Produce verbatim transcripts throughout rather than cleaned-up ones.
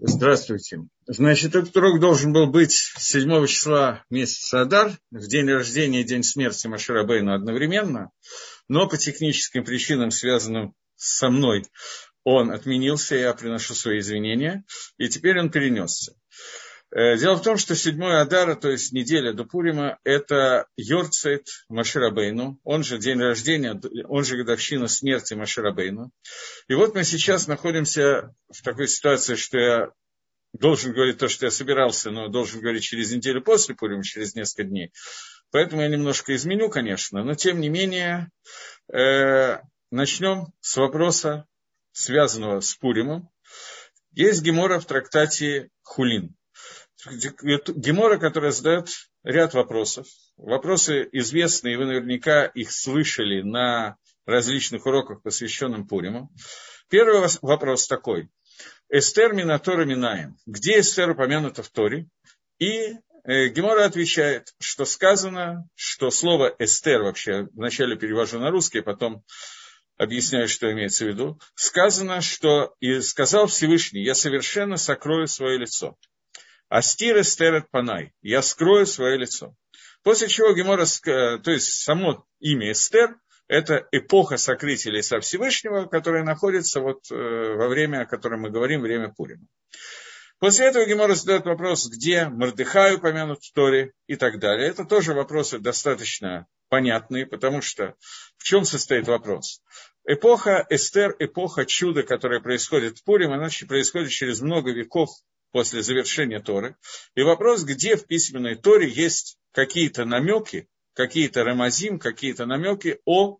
Здравствуйте. Значит, этот урок должен был быть седьмого числа месяца Адар, в день рождения и день смерти Моше Рабейну одновременно, но по техническим причинам, связанным со мной, он отменился, я приношу свои извинения, и теперь он перенесся. Дело в том, что седьмое Адара, то есть неделя до Пурима, это Йорцейт Моше Рабейну, он же день рождения, он же годовщина смерти Моше Рабейну. И вот мы сейчас находимся в такой ситуации, что я должен говорить то, что я собирался, но должен говорить через неделю после Пурима, через несколько дней. Поэтому я немножко изменю, конечно, но тем не менее э, начнем с вопроса, связанного с Пуримом. Есть гемора в трактате Хулин. Гемора, которая задает ряд вопросов. Вопросы известные, вы наверняка их слышали на различных уроках, посвященных Пуриму. Первый вопрос такой. Эстер мина Тора минаем. Где Эстер упомянута в Торе? И э, Гемора отвечает, что сказано, что слово Эстер, вообще вначале перевожу на русский, потом объясняю, что имеется в виду. Сказано, что и сказал Всевышний, я совершенно сокрою свое лицо. Астир Эстер эт панай, я скрою свое лицо. После чего Гемора, то есть само имя Эстер, это эпоха сокрытия лица Всевышнего, которая находится вот во время, о котором мы говорим, время Пурима. После этого Гемора задает вопрос, где Мордехай упомянут в Торе и так далее. Это тоже вопросы достаточно понятные, потому что в чем состоит вопрос? Эпоха Эстер, эпоха чуда, которая происходит в Пурим, она происходит через много веков после завершения Торы. И вопрос, где в письменной Торе есть какие-то намеки, какие-то рамазим, какие-то намеки о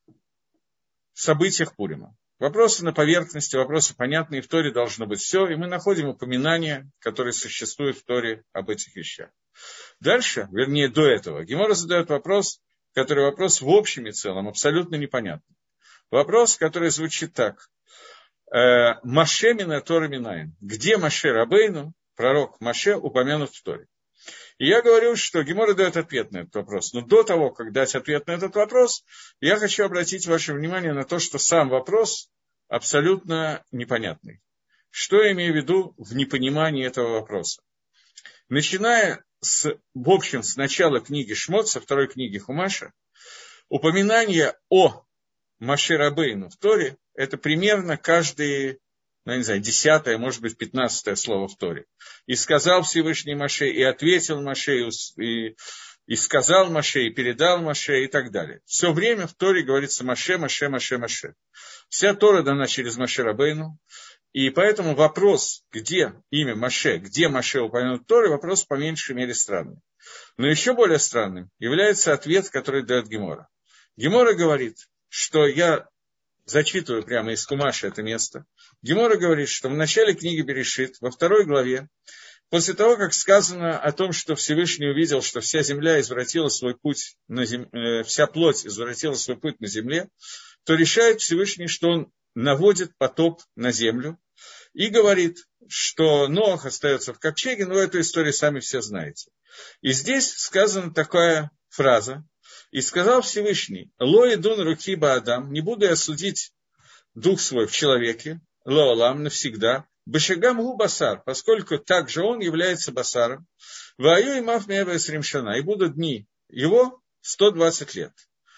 событиях Пурима. Вопросы на поверхности, вопросы понятные, в Торе должно быть все, и мы находим упоминания, которые существуют в Торе об этих вещах. Дальше, вернее до этого, Гемора задает вопрос, который вопрос в общем и целом абсолютно непонятный. Вопрос, который звучит так. Моше мина Тора минаем. Где Моше Рабейну, пророк Моше, упомянут в Торе? И я говорю, что Гемора дает ответ на этот вопрос. Но до того, как дать ответ на этот вопрос, я хочу обратить ваше внимание на то, что сам вопрос абсолютно непонятный. Что я имею в виду в непонимании этого вопроса? Начиная с, в общем, с начала книги Шмот, со второй книги Хумаша, упоминание о Моше Рабейну в Торе – это примерно каждые, ну, не знаю, десятое, может быть, пятнадцатое слово в Торе. И сказал Всевышний Моше, и ответил Моше, и, и сказал Моше, и передал Моше, и так далее. Все время в Торе говорится Моше, Моше, Моше, Моше. Вся Тора дана через Моше Рабейну, и поэтому вопрос, где имя Моше, где Моше упомянут в Торе, вопрос по меньшей мере странный. Но еще более странным является ответ, который дает Гемора. Гемора говорит, что я зачитываю прямо из Хумаша это место. Гемора говорит, что в начале книги Берешит, во второй главе, после того, как сказано о том, что Всевышний увидел, что вся земля извратила свой путь, на зем... вся плоть извратила свой путь на земле, то решает Всевышний, что он наводит потоп на землю и говорит, что Ноах остается в ковчеге, но эту историю сами все знаете. И здесь сказана такая фраза, и сказал Всевышний, «Ло идун руки баадам, не буду я судить дух свой в человеке, лоалам, навсегда, бешагам гу басар, поскольку также он является басаром, ваю и мав мева сримшана, и будут дни его сто двадцать лет».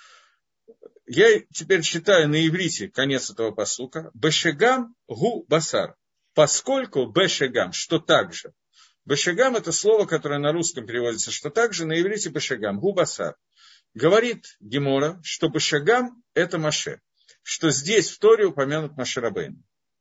Я теперь читаю на иврите конец этого пасука, бешагам гу басар, поскольку бешагам, что также. Бешагам это слово, которое на русском переводится, что также, на иврите бешагам, гу басар. Говорит Гемора, что Бешагам – это Моше, что здесь в Торе упомянут Моше Рабейну.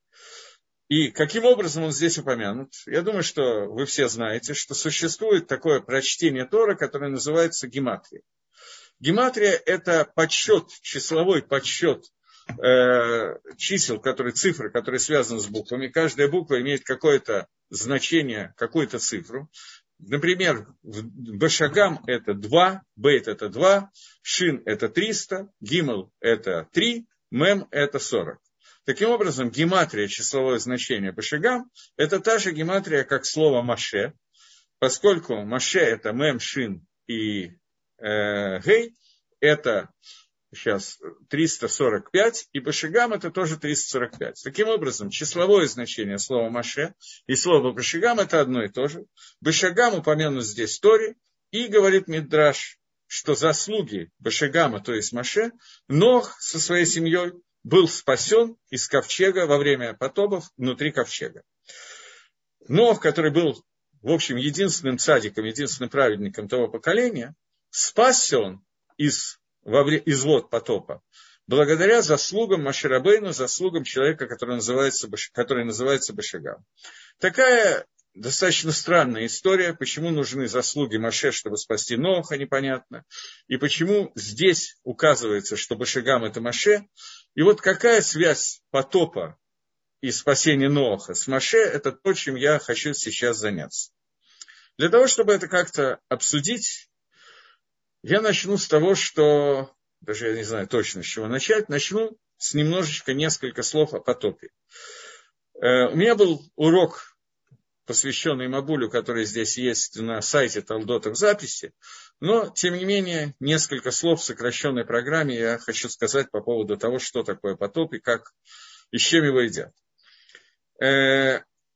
И каким образом он здесь упомянут? Я думаю, что вы все знаете, что существует такое прочтение Тора, которое называется гематрия. Гематрия – это подсчет, числовой подсчет э, чисел, которые, цифры, которые связаны с буквами. Каждая буква имеет какое-то значение, какую-то цифру. Например, Бешагам это два, Бейт это два, Шин это триста, Гимел это три, Мем это сорок. Таким образом, гематрия, числовое значение Бешагам, это та же гематрия, как слово Моше, поскольку Моше это Мем, Шин и э, Гей, это сейчас триста сорок пять, и Башигам это тоже триста сорок пять. Таким образом, числовое значение слова Маше и слова Башигам это одно и то же. Башигам упомянут здесь в Торе, и говорит Мидраш, что заслуги Башигама, то есть Маше, Нох со своей семьей был спасен из ковчега во время потопов внутри ковчега. Нох, который был, в общем, единственным цадиком, единственным праведником того поколения, спасся он из, во вре, из вод потопа благодаря заслугам Моше Рабейну, заслугам человека, который называется, который называется Башигам. Такая достаточно странная история, почему нужны заслуги Моше, чтобы спасти Ноха, непонятно, и почему здесь указывается, что Башигам это Моше, и вот какая связь потопа и спасения Ноха с Моше, это то, чем я хочу сейчас заняться. Для того, чтобы это как-то обсудить, я начну с того, что, даже я не знаю точно, с чего начать, начну с немножечко, несколько слов о потопе. Э, у меня был урок, посвященный Мабулю, который здесь есть на сайте Талдота в записи, но, тем не менее, несколько слов в сокращенной программе я хочу сказать по поводу того, что такое потоп и как, и с чем его едят. Э,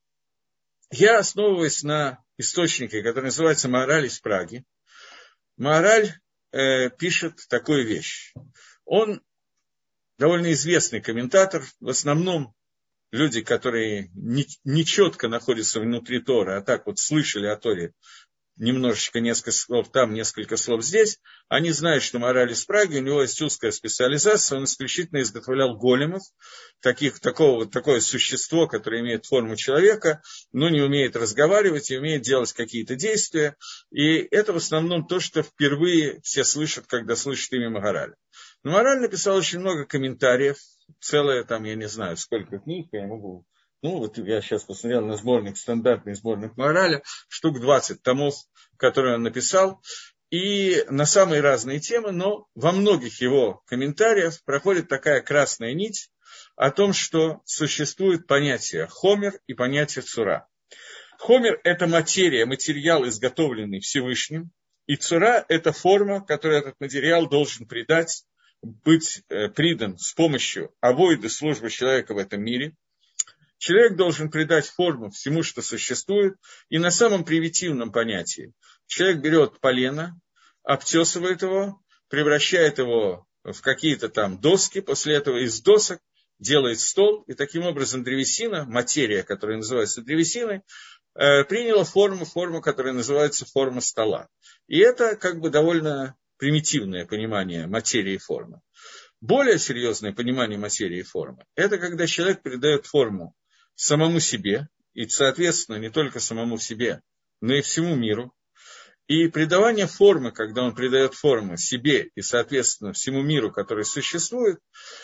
я основываюсь на источнике, который называется «Маораль из Праги». Маораль э, пишет такую вещь. Он довольно известный комментатор, в основном люди, которые не, не четко находятся внутри Торы, а так вот слышали о Торе немножечко, несколько слов там, несколько слов здесь, они знают, что Маораль из Праги, у него есть узкая специализация, он исключительно изготовлял големов, таких, такого, вот такое существо, которое имеет форму человека, но не умеет разговаривать и умеет делать какие-то действия, и это в основном то, что впервые все слышат, когда слышат имя Маораля. Но Маораль написал очень много комментариев, целое там, я не знаю, сколько книг, я могу... Ну, вот я сейчас посмотрел на сборник, стандартный сборник Маораля, штук двадцать томов, которые он написал, и на самые разные темы, но во многих его комментариях проходит такая красная нить о том, что существует понятие хомер и понятие цура. Хомер – это материя, материал, изготовленный Всевышним, и цура – это форма, которую этот материал должен придать, быть э, придан с помощью авойды, службы человека в этом мире. Человек должен придать форму всему, что существует, и на самом примитивном понятии. Человек берет полено, обтесывает его, превращает его в какие-то там доски, после этого из досок делает стол, и таким образом древесина, материя, которая называется древесиной, приняла форму, форму, которая называется форма стола. И это как бы довольно примитивное понимание материи и формы. Более серьезное понимание материи и формы – это когда человек придает форму самому себе, и, соответственно, не только самому себе, но и всему миру. И придавание формы, когда он придает форму себе и, соответственно, всему миру, который существует,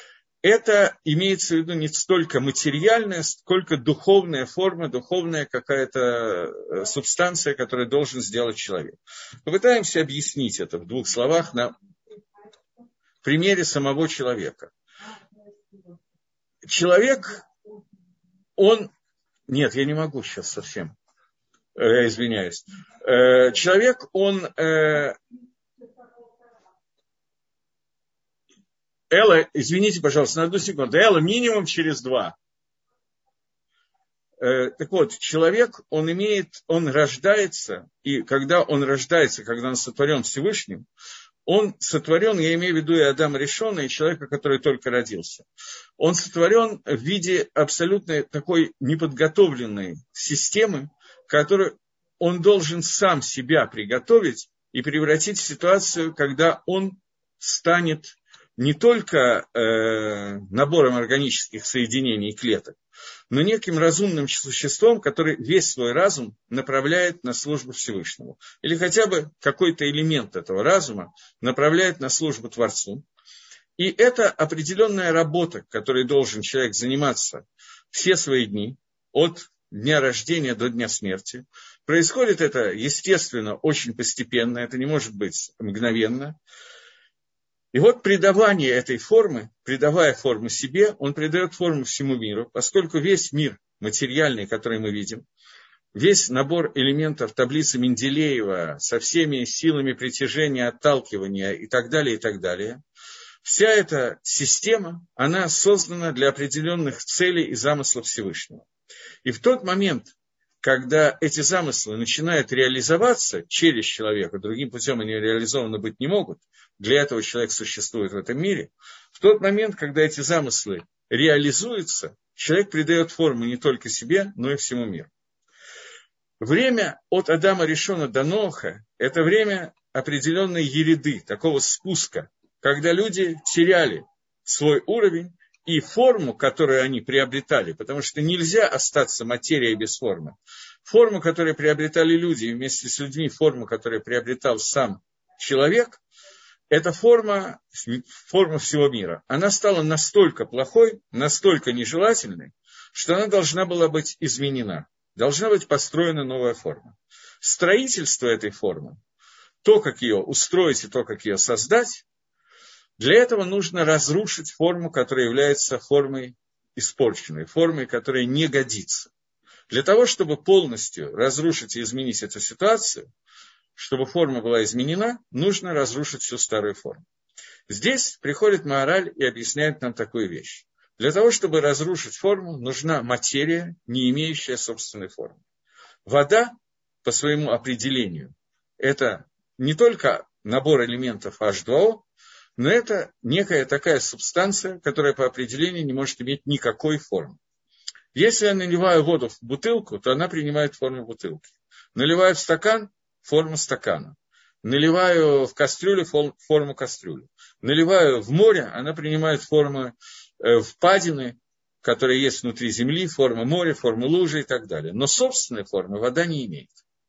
это имеется в виду не столько материальная, сколько духовная форма, духовная какая-то субстанция, которую должен сделать человек. Попытаемся объяснить это в двух словах на примере самого человека. Человек, он... Нет, я не могу сейчас совсем. Я извиняюсь. Человек, он... Элла, извините, пожалуйста, на одну секунду. Элла, минимум через два. Так вот, человек, он имеет, он рождается, и когда он рождается, когда он сотворен Всевышним, он сотворен, я имею в виду и Адама Ришона, и человека, который только родился. Он сотворен в виде абсолютно такой неподготовленной системы, которую он должен сам себя приготовить и превратить в ситуацию, когда он станет не только э, набором органических соединений и клеток, но неким разумным существом, который весь свой разум направляет на службу Всевышнему. Или хотя бы какой-то элемент этого разума направляет на службу Творцу. И это определенная работа, которой должен человек заниматься все свои дни, от дня рождения до дня смерти. Происходит это, естественно, очень постепенно, это не может быть мгновенно. И вот придавание этой формы, придавая форму себе, он придает форму всему миру, поскольку весь мир материальный, который мы видим, весь набор элементов таблицы Менделеева со всеми силами притяжения, отталкивания и так далее, и так далее, Вся эта система, она создана для определенных целей и замыслов Всевышнего. И в тот момент, когда эти замыслы начинают реализоваться через человека, другим путем они реализованы быть не могут, для этого человек существует в этом мире, в тот момент, когда эти замыслы реализуются, человек придает форму не только себе, но и всему миру. Время от Адама Ришона до Ноаха – это время определенной ереды, такого спуска, когда люди теряли свой уровень и форму, которую они приобретали, потому что нельзя остаться материей без формы. Форму, которую приобретали люди, и вместе с людьми форму, которую приобретал сам человек, это форма, форма всего мира. Она стала настолько плохой, настолько нежелательной, что она должна была быть изменена. Должна быть построена новая форма. Строительство этой формы, то, как ее устроить и то, как ее создать, для этого нужно разрушить форму, которая является формой испорченной, формой, которая не годится. Для того, чтобы полностью разрушить и изменить эту ситуацию, чтобы форма была изменена, нужно разрушить всю старую форму. Здесь приходит Маораль и объясняет нам такую вещь. Для того, чтобы разрушить форму, нужна материя, не имеющая собственной формы. Вода, по своему определению, это не только набор элементов эйч два о, но это некая такая субстанция, которая по определению не может иметь никакой формы. Если я наливаю воду в бутылку, то она принимает форму бутылки. Наливаю в стакан – форму стакана. Наливаю в кастрюлю – форму кастрюли. Наливаю в море – она принимает форму э, впадины, которые есть внутри земли, форма моря, форма лужи и так далее. Но собственной формы вода не имеет.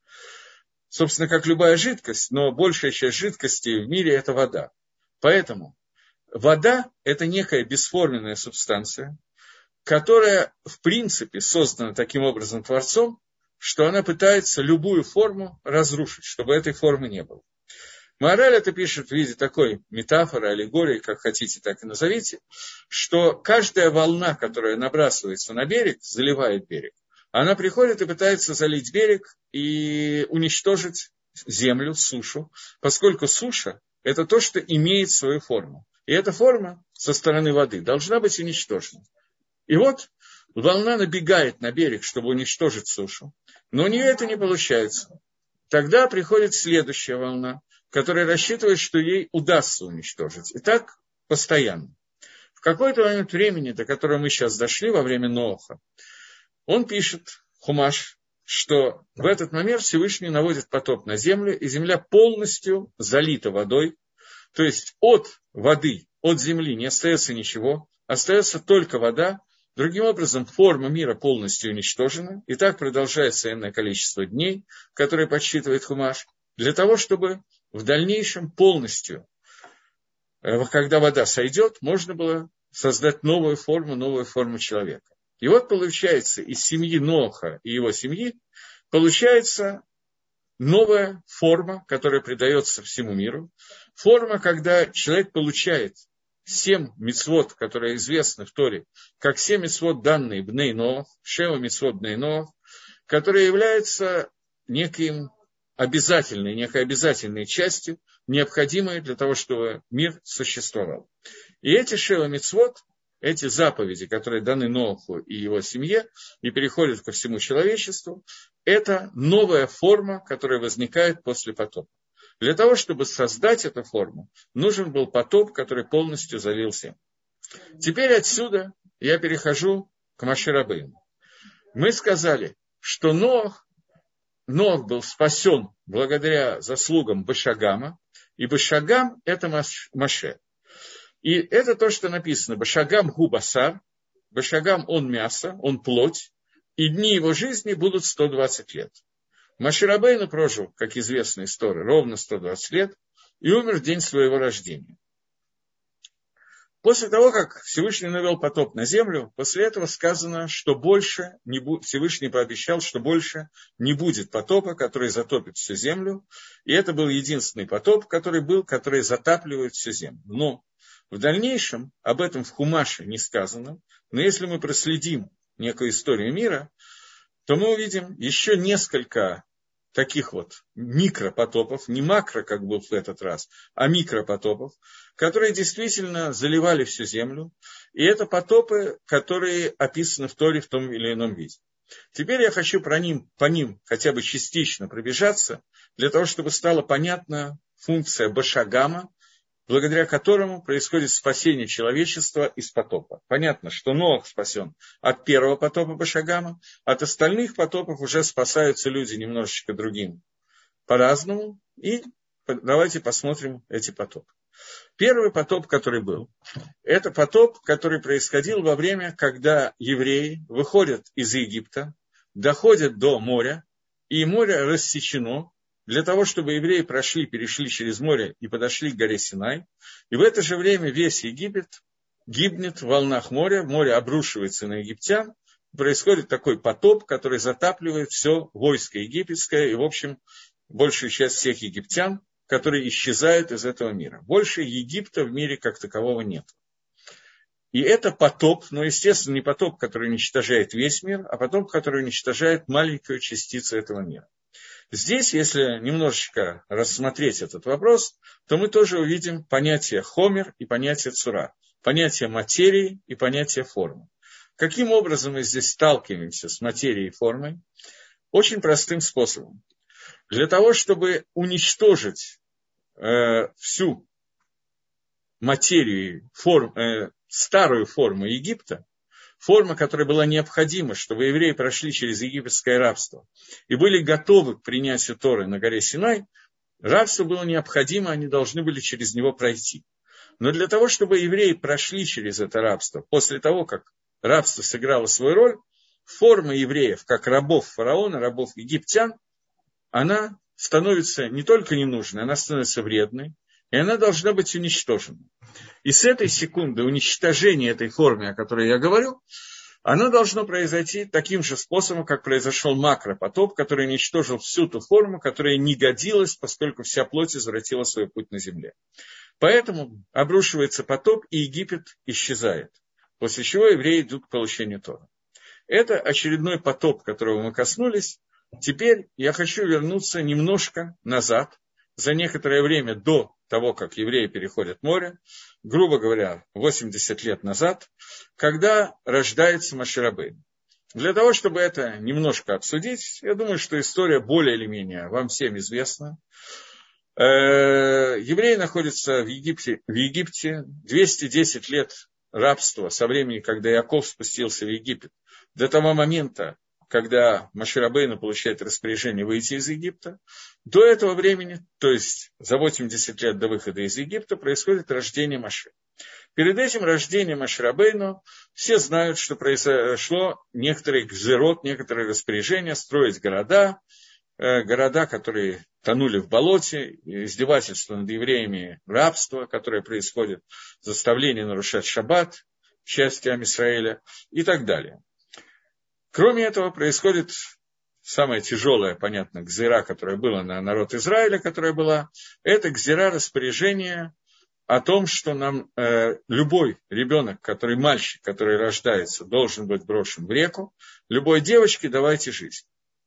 Собственно, как любая жидкость, но большая часть жидкости в мире – это вода. Поэтому вода – это некая бесформенная субстанция, которая, в принципе, создана таким образом Творцом, что она пытается любую форму разрушить, чтобы этой формы не было. Маораль это пишет в виде такой метафоры, аллегории, как хотите, так и назовите, что каждая волна, которая набрасывается на берег, заливает берег, она приходит и пытается залить берег и уничтожить землю, сушу, поскольку суша – это то, что имеет свою форму. И эта форма со стороны воды должна быть уничтожена. И вот волна набегает на берег, чтобы уничтожить сушу, но у нее это не получается. Тогда приходит следующая волна, которая рассчитывает, что ей удастся уничтожить. И так постоянно. В какой-то момент времени, до которого мы сейчас дошли, во время Ноаха, он пишет, Хумаш, что в этот момент Всевышний наводит потоп на землю, и земля полностью залита водой. То есть от воды, от земли не остается ничего, остается только вода. Другим образом, форма мира полностью уничтожена, и так продолжается энное количество дней, которые подсчитывает Хумаш, для того, чтобы в дальнейшем полностью, когда вода сойдет, можно было создать новую форму, новую форму человека. И вот получается, из семьи Ноаха и его семьи получается новая форма, которая придается всему миру. Форма, когда человек получает семь мицвот, которые известны в Торе, как семь мицвот, данные Бней Ноах, Шева мицвот Бней Ноах, которые являются неким обязательной, некой обязательной частью, необходимой для того, чтобы мир существовал. И эти Шева мицвот, эти заповеди, которые даны Ноаху и его семье, и переходят ко всему человечеству, это новая форма, которая возникает после потопа. Для того, чтобы создать эту форму, нужен был потоп, который полностью залил землю. Теперь отсюда я перехожу к Моше Рабейну. Мы сказали, что Ноах, Ноах был спасен благодаря заслугам Башагама, и Башагам – это Моше. И это то, что написано. Башагам гу басар, Башагам он мясо, он плоть, и дни его жизни будут сто двадцать лет. Моше Рабейну прожил, как известно из Торы, ровно сто двадцать лет и умер в день своего рождения. После того, как Всевышний навел потоп на землю, после этого сказано, что больше не бу... Всевышний пообещал, что больше не будет потопа, который затопит всю землю. И это был единственный потоп, который был, который затапливает всю землю. Но в дальнейшем об этом в Хумаше не сказано. Но если мы проследим некую историю мира, то мы увидим еще несколько таких вот микропотопов, не макро, как был в этот раз, а микропотопов, которые действительно заливали всю землю. И это потопы, которые описаны в Торе в том или ином виде. Теперь я хочу про ним, по ним хотя бы частично пробежаться, для того, чтобы стала понятна функция Башагама, благодаря которому происходит спасение человечества из потопа. Понятно, что Ноах спасен от первого потопа Башагама, от остальных потопов уже спасаются люди немножечко другим, по-разному. И давайте посмотрим эти потопы. Первый потоп, который был, это потоп, который происходил во время, когда евреи выходят из Египта, доходят до моря, и море рассечено, для того, чтобы евреи прошли, перешли через море и подошли к горе Синай. И в это же время весь Египет гибнет в волнах моря, море обрушивается на египтян, происходит такой потоп, который затапливает все войско египетское и, в общем, большую часть всех египтян, которые исчезают из этого мира. Больше Египта в мире как такового нет. И это потоп, но, естественно, не потоп, который уничтожает весь мир, а потоп, который уничтожает маленькую частицу этого мира. Здесь, если немножечко рассмотреть этот вопрос, то мы тоже увидим понятие хомер и понятие цура, понятие материи и понятие формы. Каким образом мы здесь сталкиваемся с материей и формой? Очень простым способом. Для того, чтобы уничтожить э, всю материю, форм, э, старую форму Египта, форма, которая была необходима, чтобы евреи прошли через египетское рабство и были готовы к принятию Торы на горе Синай, рабство было необходимо, они должны были через него пройти. Но для того, чтобы евреи прошли через это рабство, после того, как рабство сыграло свою роль, форма евреев, как рабов фараона, рабов египтян, она становится не только ненужной, она становится вредной, и она должна быть уничтожена. И с этой секунды уничтожения этой формы, о которой я говорю, оно должно произойти таким же способом, как произошел макропотоп, который уничтожил всю ту форму, которая не годилась, поскольку вся плоть извратила свой путь на земле. Поэтому обрушивается потоп, и Египет исчезает, после чего евреи идут к получению Торы. Это очередной потоп, которого мы коснулись. Теперь я хочу вернуться немножко назад, за некоторое время до того, как евреи переходят море, грубо говоря, восемьдесят лет назад, когда рождается Моше Рабейну. Для того, чтобы это немножко обсудить, я думаю, что история более или менее вам всем известна. Евреи находятся в Египте, в Египте двести десять лет рабства со времени, когда Иаков спустился в Египет, до того момента, когда Моше Рабейну получает распоряжение выйти из Египта. До этого времени, то есть за восемьдесят лет до выхода из Египта, происходит рождение Моше. Перед этим рождением Моше Рабейну все знают, что произошло некоторые гзерот, некоторые распоряжения строить города, города, которые тонули в болоте, издевательство над евреями, рабство, которое происходит, заставление нарушать шаббат, части Ам Исраэля и так далее. Кроме этого, происходит самое тяжелое, понятно, гзира, которая была на народ Израиля, которая была, это гзира распоряжения о том, что нам э, любой ребенок, который мальчик, который рождается, должен быть брошен в реку, любой девочке давайте жизнь.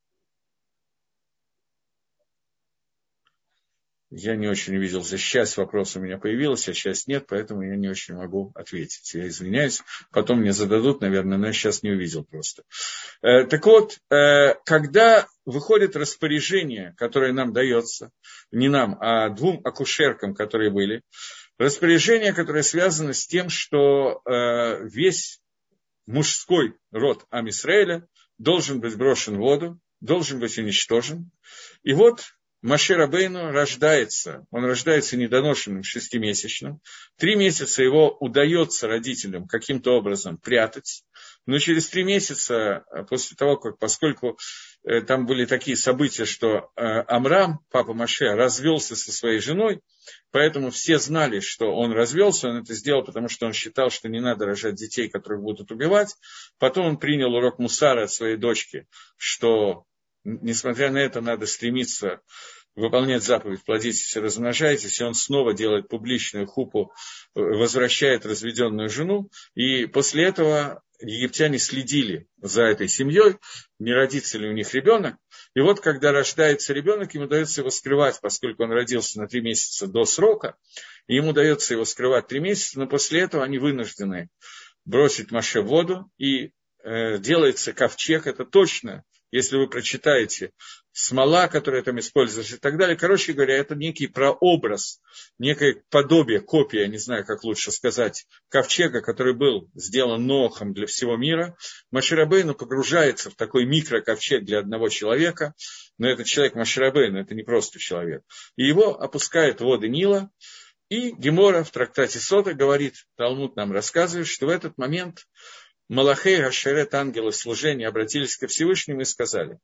Я не очень увидел, за часть вопроса у меня появилась, а часть нет, поэтому я не очень могу ответить. Я извиняюсь, потом мне зададут, наверное, но я сейчас не увидел просто. Э, так вот, э, когда выходит распоряжение, которое нам дается, не нам, а двум акушеркам, которые были, распоряжение, которое связано с тем, что э, весь мужской род Ам Исраэля должен быть брошен в воду, должен быть уничтожен. И вот Моше Рабейну рождается, он рождается недоношенным, шестимесячным. Три месяца его удается родителям каким-то образом прятать, но через три месяца, после того, как, поскольку э, там были такие события, что э, Амрам, папа Моше, развелся со своей женой, поэтому все знали, что он развелся, он это сделал, потому что он считал, что не надо рожать детей, которых будут убивать. Потом он принял урок мусара от своей дочки, что, несмотря на это, надо стремиться выполняет заповедь «плодитесь и размножайтесь», и он снова делает публичную хупу, возвращает разведенную жену, и после этого египтяне следили за этой семьей, не родится ли у них ребенок, и вот когда рождается ребенок, ему удается его скрывать, поскольку он родился на три месяца до срока, и ему удается его скрывать три месяца, но после этого они вынуждены бросить Моше в воду, и э, делается ковчег, это точно, если вы прочитаете, смола, которая там используется и так далее. Короче говоря, это некий прообраз, некое подобие, копия, не знаю, как лучше сказать, ковчега, который был сделан Ноахом для всего мира. Моше Рабейну погружается в такой микроковчег для одного человека, но этот человек Моше Рабейну, это не просто человек. И его опускают в воды Нила, и Гемора в трактате Сота говорит, Талмуд нам рассказывает, что в этот момент Малахей, Гашерет, ангелы служения обратились ко Всевышнему и сказали,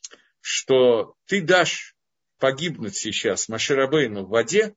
что ты дашь погибнуть сейчас Моше Рабейну в воде,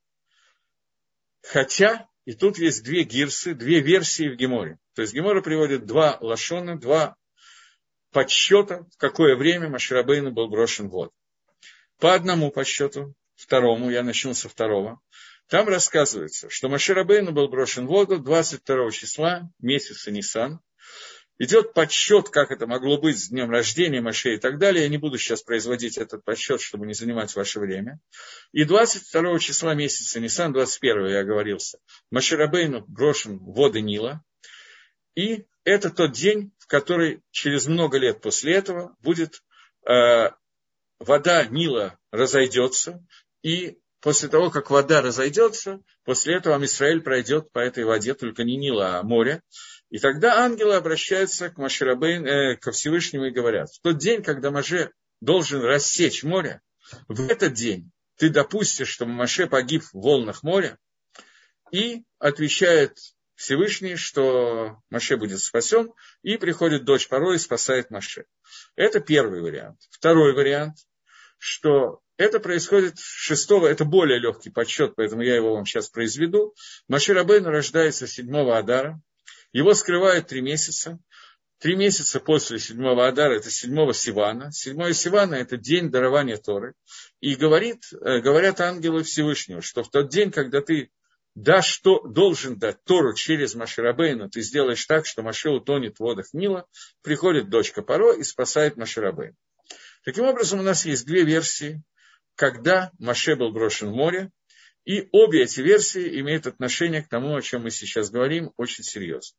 хотя, и тут есть две гирсы, две версии в Геморе. То есть Гемора приводит два лашона, два подсчета, в какое время Моше Рабейну был брошен в воду. По одному подсчету, второму, я начну со второго, там рассказывается, что Моше Рабейну был брошен в воду двадцать второго числа месяца Нисан. Идет подсчет, как это могло быть с днем рождения Моше и так далее. Я не буду сейчас производить этот подсчет, чтобы не занимать ваше время. И двадцать второго числа месяца Нисан, двадцать первого я оговорился, Моше Рабейну брошен в воды Нила. И это тот день, в который через много лет после этого будет э, вода Нила разойдется. И после того, как вода разойдется, после этого Ам Исраэль пройдет по этой воде, только не Нила, а море. И тогда ангелы обращаются к Моше Рабейну, э, ко Всевышнему и говорят, в тот день, когда Моше должен рассечь море, в этот день ты допустишь, что Моше погиб в волнах моря, и отвечает Всевышний, что Моше будет спасен, и приходит дочь Паро и спасает Моше. Это первый вариант. Второй вариант, что это происходит шестого, это более легкий подсчет, поэтому я его вам сейчас произведу. Моше Рабейну рождается седьмого Адара, его скрывают три месяца. Три месяца после седьмого Адара, это седьмого Сивана. Седьмое Сивана – это день дарования Торы. И говорит, говорят ангелы Всевышнего, что в тот день, когда ты дашь, что должен дать Тору через Моше Рабейну, ты сделаешь так, что Моше утонет в водах Нила, приходит дочка Паро и спасает Моше Рабейну. Таким образом, у нас есть две версии, когда Моше был брошен в море. И обе эти версии имеют отношение к тому, о чем мы сейчас говорим, очень серьезно.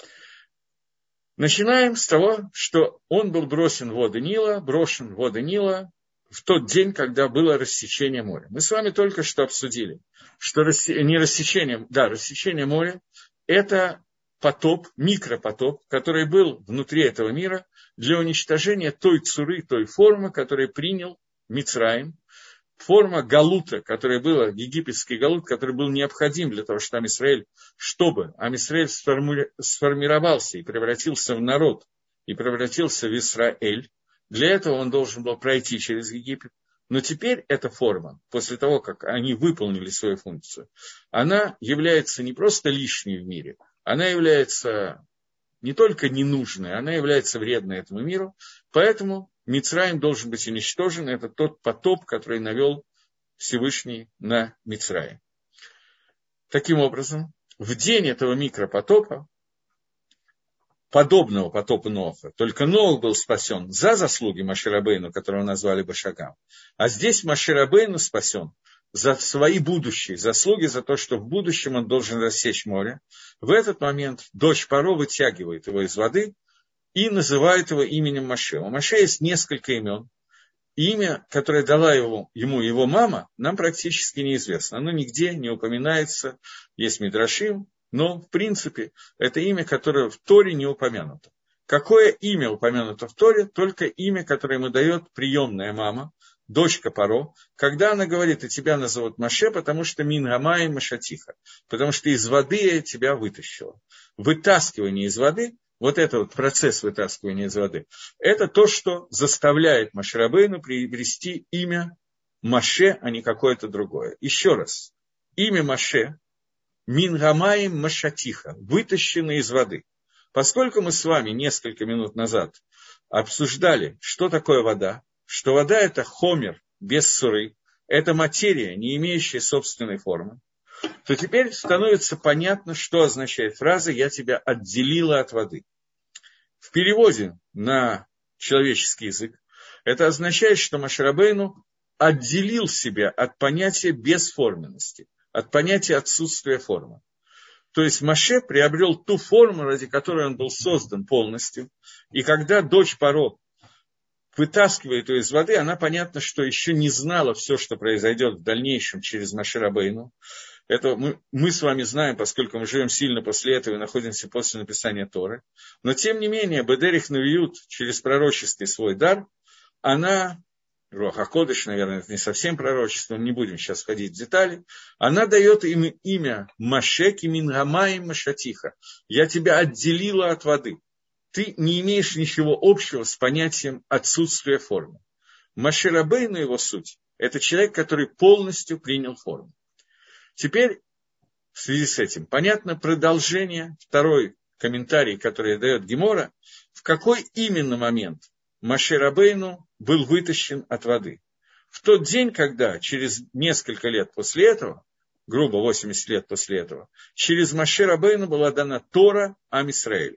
Начинаем с того, что он был брошен в воды Нила, брошен в воды Нила в тот день, когда было рассечение моря. Мы с вами только что обсудили, что рассе... не рассечение, да, рассечение моря – это потоп, микропотоп, который был внутри этого мира для уничтожения той цуры, той формы, которую принял Мицраим. Форма галута, которая была, египетский галут, который был необходим для того, чтобы Ам Исраэль, чтобы Ам Исраэль сформировался и превратился в народ, и превратился в Исраэль. Для этого он должен был пройти через Египет. Но теперь эта форма, после того, как они выполнили свою функцию, она является не просто лишней в мире, она является не только ненужной, она является вредной этому миру, поэтому Мицраим должен быть уничтожен. Это тот потоп, который навел Всевышний на Мицраим. Таким образом, в день этого микропотопа, подобного потопу Ноаха, только Ноах был спасен за заслуги Моше Рабейну, которого назвали Башагам, а здесь Моше Рабейну спасен за свои будущие заслуги, за то, что в будущем он должен рассечь море. В этот момент дочь Паро вытягивает его из воды и называет его именем Моше. У Моше есть несколько имен. Имя, которое дала его, ему его мама, нам практически неизвестно. Оно нигде не упоминается. Есть Мидрашим, но, в принципе, это имя, которое в Торе не упомянуто. Какое имя упомянуто в Торе? Только имя, которое ему дает приемная мама, дочка Паро, когда она говорит, и тебя назовут Моше, потому что мин гамай машатиха, потому что из воды я тебя вытащила. Вытаскивание из воды, вот этот вот процесс вытаскивания из воды, это то, что заставляет Моше Рабейну приобрести имя Моше, а не какое-то другое. Еще раз, имя Моше, мин гамай машатиха, вытащенный из воды. Поскольку мы с вами несколько минут назад обсуждали, что такое вода, что вода – это хомер без суры, это материя, не имеющая собственной формы, то теперь становится понятно, что означает фраза «я тебя отделила от воды». В переводе на человеческий язык это означает, что Моше Рабейну отделил себя от понятия бесформенности, от понятия отсутствия формы. То есть Моше приобрел ту форму, ради которой он был создан полностью, и когда дочь Паро вытаскивает ее из воды, она, понятно, что еще не знала все, что произойдет в дальнейшем через Моше Рабейну. Это мы, мы с вами знаем, поскольку мы живем сильно после этого и находимся после написания Торы. Но, тем не менее, Бедерих Навиют через пророческий свой дар, она, Руах ха-Кодеш, наверное, это не совсем пророчество, не будем сейчас входить в детали, она дает им имя Моше кимин гамаим машатиха. Я тебя отделила от воды. Ты не имеешь ничего общего с понятием отсутствия формы. Моше Рабейну, его суть, это человек, который полностью принял форму. Теперь, в связи с этим, понятно продолжение, второй комментарий, который дает Гемора, в какой именно момент Моше Рабейну был вытащен от воды. В тот день, когда через несколько лет после этого, грубо восемьдесят лет после этого, через Моше Рабейну была дана Тора Ам Исраэлю.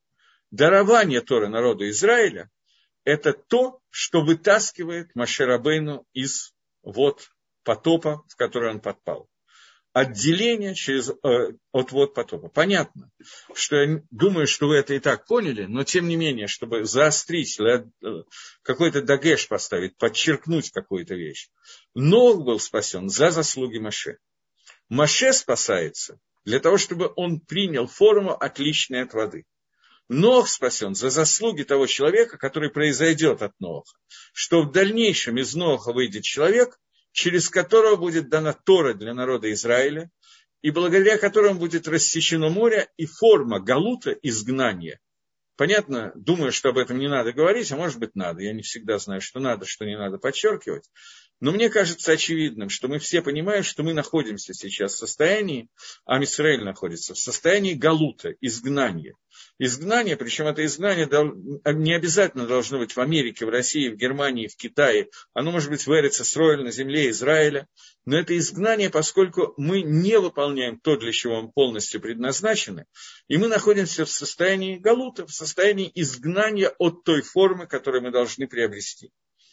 Дарование Торы народу Израиля – это то, что вытаскивает Моше Рабейну из вод потопа, в который он подпал. Отделение через, э, от вод потопа. Понятно, что я думаю, что вы это и так поняли, но тем не менее, чтобы заострить, какой-то дагеш поставить, подчеркнуть какую-то вещь. Нох был спасен за заслуги Моше. Моше спасается для того, чтобы он принял форму, отличную от воды. Нох спасен за заслуги того человека, который произойдет от Ноха. Что в дальнейшем из Ноха выйдет человек, через которого будет дана Тора для народа Израиля, и благодаря которому будет рассечено море, и форма галута, изгнания. Понятно, думаю, что об этом не надо говорить, а может быть надо. Я не всегда знаю, что надо, что не надо подчеркивать. Но мне кажется очевидным, что мы все понимаем, что мы находимся сейчас в состоянии, Ам Исраэль находится в состоянии галута, изгнания. Изгнание, причем это изгнание не обязательно должно быть в Америке, в России, в Германии, в Китае. Оно может быть в Эрец Исроэль, на земле Израиля. Но это изгнание, поскольку мы не выполняем то, для чего мы полностью предназначены. И мы находимся в состоянии галута, в состоянии изгнания от той формы, которую мы должны приобрести.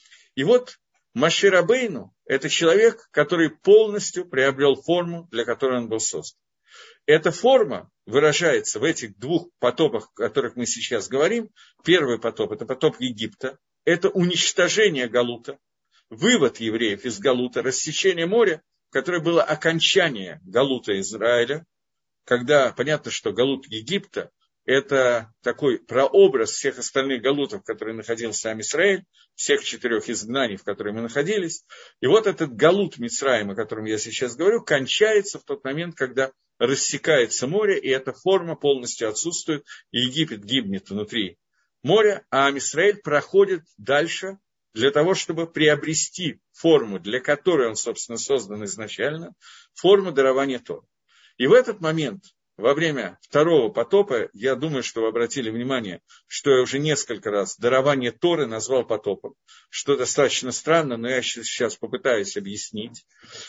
И вот Моше Рабейну – это человек, который полностью приобрел форму, для которой он был создан. Эта форма выражается в этих двух потопах, о которых мы сейчас говорим. Первый потоп – это потоп Египта, это уничтожение галута, вывод евреев из галута, рассечение моря, которое было окончание галута Израиля, когда понятно, что галут Египта – это такой прообраз всех остальных галутов, в которых находился Ам Исраэль, всех четырех изгнаний, в которых мы находились. И вот этот галут Мицраим, о котором я сейчас говорю, кончается в тот момент, когда рассекается море, и эта форма полностью отсутствует, и Египет гибнет внутри моря, а Ам Исраэль проходит дальше для того, чтобы приобрести форму, для которой он, собственно, создан изначально, форму дарования Торы. И в этот момент, во время второго потопа, я думаю, что вы обратили внимание, что я уже несколько раз дарование Торы назвал потопом, что достаточно странно, но я сейчас попытаюсь объяснить,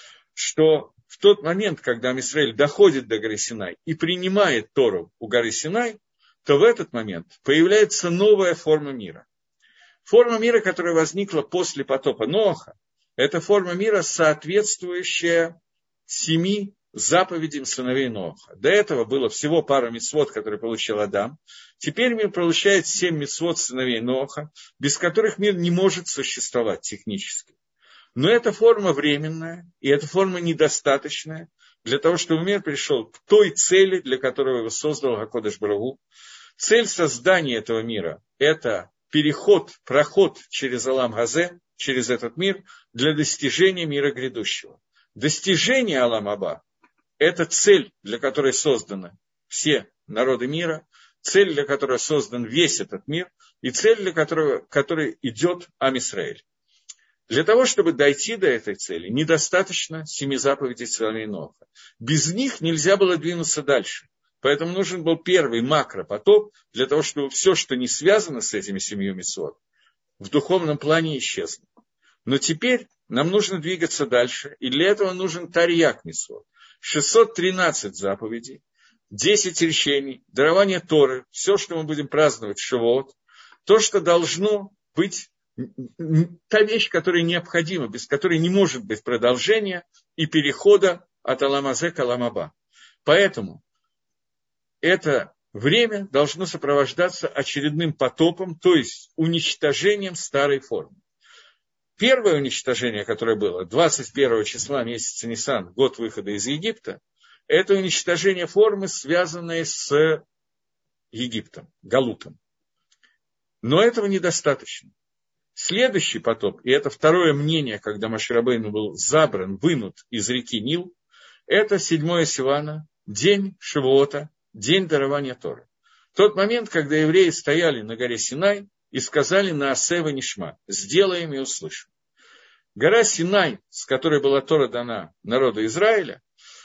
что в тот момент, когда Ам Исраэль доходит до горы Синай и принимает Тору у горы Синай, то в этот момент появляется новая форма мира. Форма мира, которая возникла после потопа Ноаха, это форма мира, соответствующая семи заповедям сыновей Ноаха. До этого было всего пара мицвот, которые получил Адам. Теперь мир получает семь мицвот сыновей Ноаха, без которых мир не может существовать технически. Но эта форма временная, и эта форма недостаточная для того, чтобы мир пришел к той цели, для которой его создал ха-Кодеш Барух Ху. Цель создания этого мира – это переход, проход через Алам Газе, через этот мир, для достижения мира грядущего. Достижение Алам Аба – это цель, для которой созданы все народы мира, цель, для которой создан весь этот мир, и цель, для которой, которой идет Ам Исраэль. Для того, чтобы дойти до этой цели, недостаточно семи заповедей сыновей Ноаха. Без них нельзя было двинуться дальше. Поэтому нужен был первый макропотоп, для того, чтобы все, что не связано с этими семью мицвот, в духовном плане исчезло. Но теперь нам нужно двигаться дальше, и для этого нужен Тарьяк Мицвот. шестьсот тринадцать заповедей, десять речений, дарование Торы, все, что мы будем праздновать в Шавуот, то, что должно быть, та вещь, которая необходима, без которой не может быть продолжения и перехода от Аламазе к Аламаба. Поэтому это время должно сопровождаться очередным потопом, то есть уничтожением старой формы. Первое уничтожение, которое было двадцать первого числа месяца Нисан, год выхода из Египта, это уничтожение формы, связанное с Египтом, Галутом. Но этого недостаточно. Следующий потоп, и это второе мнение, когда Моше Рабейну был забран, вынут из реки Нил, это седьмое Сивана, день Шивуота, день дарования Торы. Тот момент, когда евреи стояли на горе Синай и сказали Наасе венишма, сделаем и услышим. Гора Синай, с которой была Тора дана народу Израиля,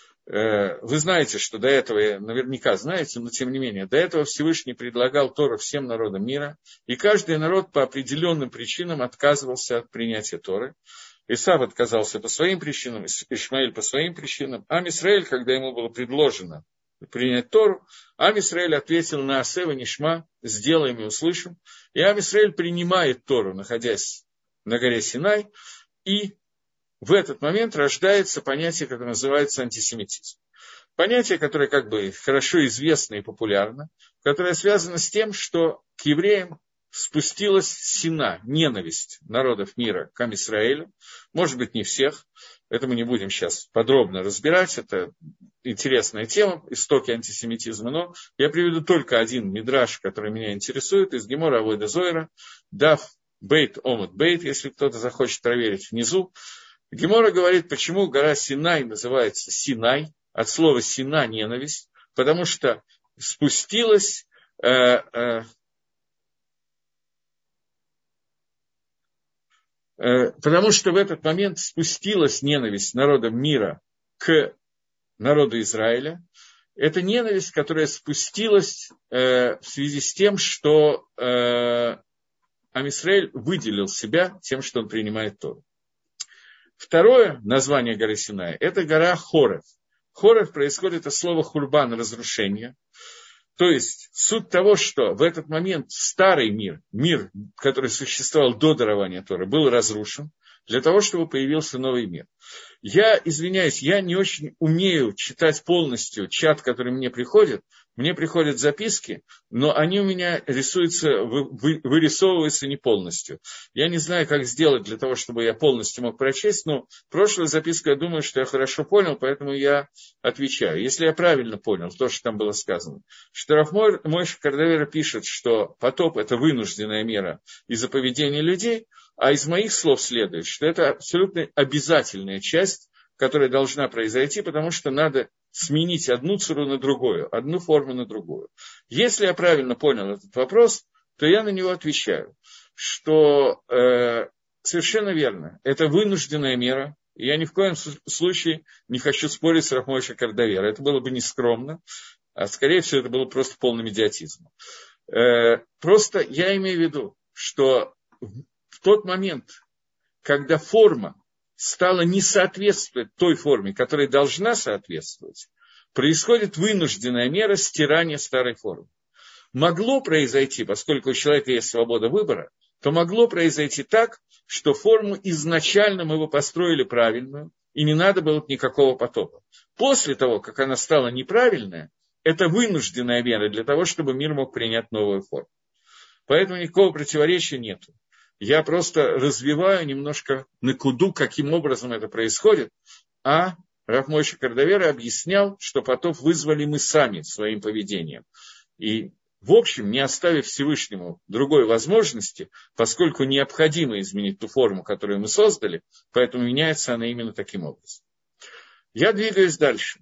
вы знаете, что до этого, наверняка знаете, но тем не менее, до этого Всевышний предлагал Тору всем народам мира, и каждый народ по определенным причинам отказывался от принятия Торы. Исав отказался по своим причинам, Ишмаэль по своим причинам. Ам Исраэль, когда ему было предложено принять Тору, Ам Исраэль ответил на Наасе венишма, сделаем и услышим. И Ам Исраэль принимает Тору, находясь на горе Синай, и в этот момент рождается понятие, которое называется антисемитизм. Понятие, которое как бы хорошо известно и популярно, которое связано с тем, что к евреям спустилась сина, ненависть народов мира к Ам-Исраэлю. Может быть, не всех. Это мы не будем сейчас подробно разбирать. Это интересная тема, истоки антисемитизма. Но я приведу только один мидраш, который меня интересует, из Гемора Авойда Зойра, Дав Бейт Омут Бейт, если кто-то захочет проверить внизу. Гемора говорит, почему гора Синай называется Синай, от слова Сина – ненависть, потому что спустилась, э, э, э, потому что в этот момент спустилась ненависть народа мира к народу Израиля. Это ненависть, которая спустилась э, в связи с тем, что э, Ам-Исраэль выделил себя тем, что он принимает Тору. Второе название горы Синай – это гора Хорев. Хорев происходит от слова хурбан – разрушение. То есть суть того, что в этот момент старый мир, мир, который существовал до дарования Торы, был разрушен для того, чтобы появился новый мир. Я извиняюсь, я не очень умею читать полностью чат, который мне приходит. Мне приходят записки, но они у меня рисуются, вы, вырисовываются не полностью. Я не знаю, как сделать для того, чтобы я полностью мог прочесть, но прошлую записку я думаю, что я хорошо понял, поэтому я отвечаю. Если я правильно понял то, что там было сказано, что Рав Мойше Кардавера пишет, что потоп – это вынужденная мера из-за поведения людей, а из моих слов следует, что это абсолютно обязательная часть, которая должна произойти, потому что надо сменить одну цуру на другую, одну форму на другую. Если я правильно понял этот вопрос, то я на него отвечаю, что э, совершенно верно, это вынужденная мера, и я ни в коем случае не хочу спорить с Рав Мойше Кардавера, это было бы нескромно, а скорее всего это было просто полным идиотизмом. Э, просто я имею в виду, что в тот момент, когда форма стала не соответствовать той форме, которой должна соответствовать, происходит вынужденная мера стирания старой формы. Могло произойти, поскольку у человека есть свобода выбора, то могло произойти так, что форму изначально мы бы построили правильную, и не надо было никакого потопа. После того, как она стала неправильная, это вынужденная мера для того, чтобы мир мог принять новую форму. Поэтому никакого противоречия нет. Я просто развиваю немножко накуду, каким образом это происходит, а Рав Мойше Кардавера объяснял, что потоп вызвали мы сами своим поведением. И, в общем, не оставив Всевышнему другой возможности, поскольку необходимо изменить ту форму, которую мы создали, поэтому меняется она именно таким образом. Я двигаюсь дальше.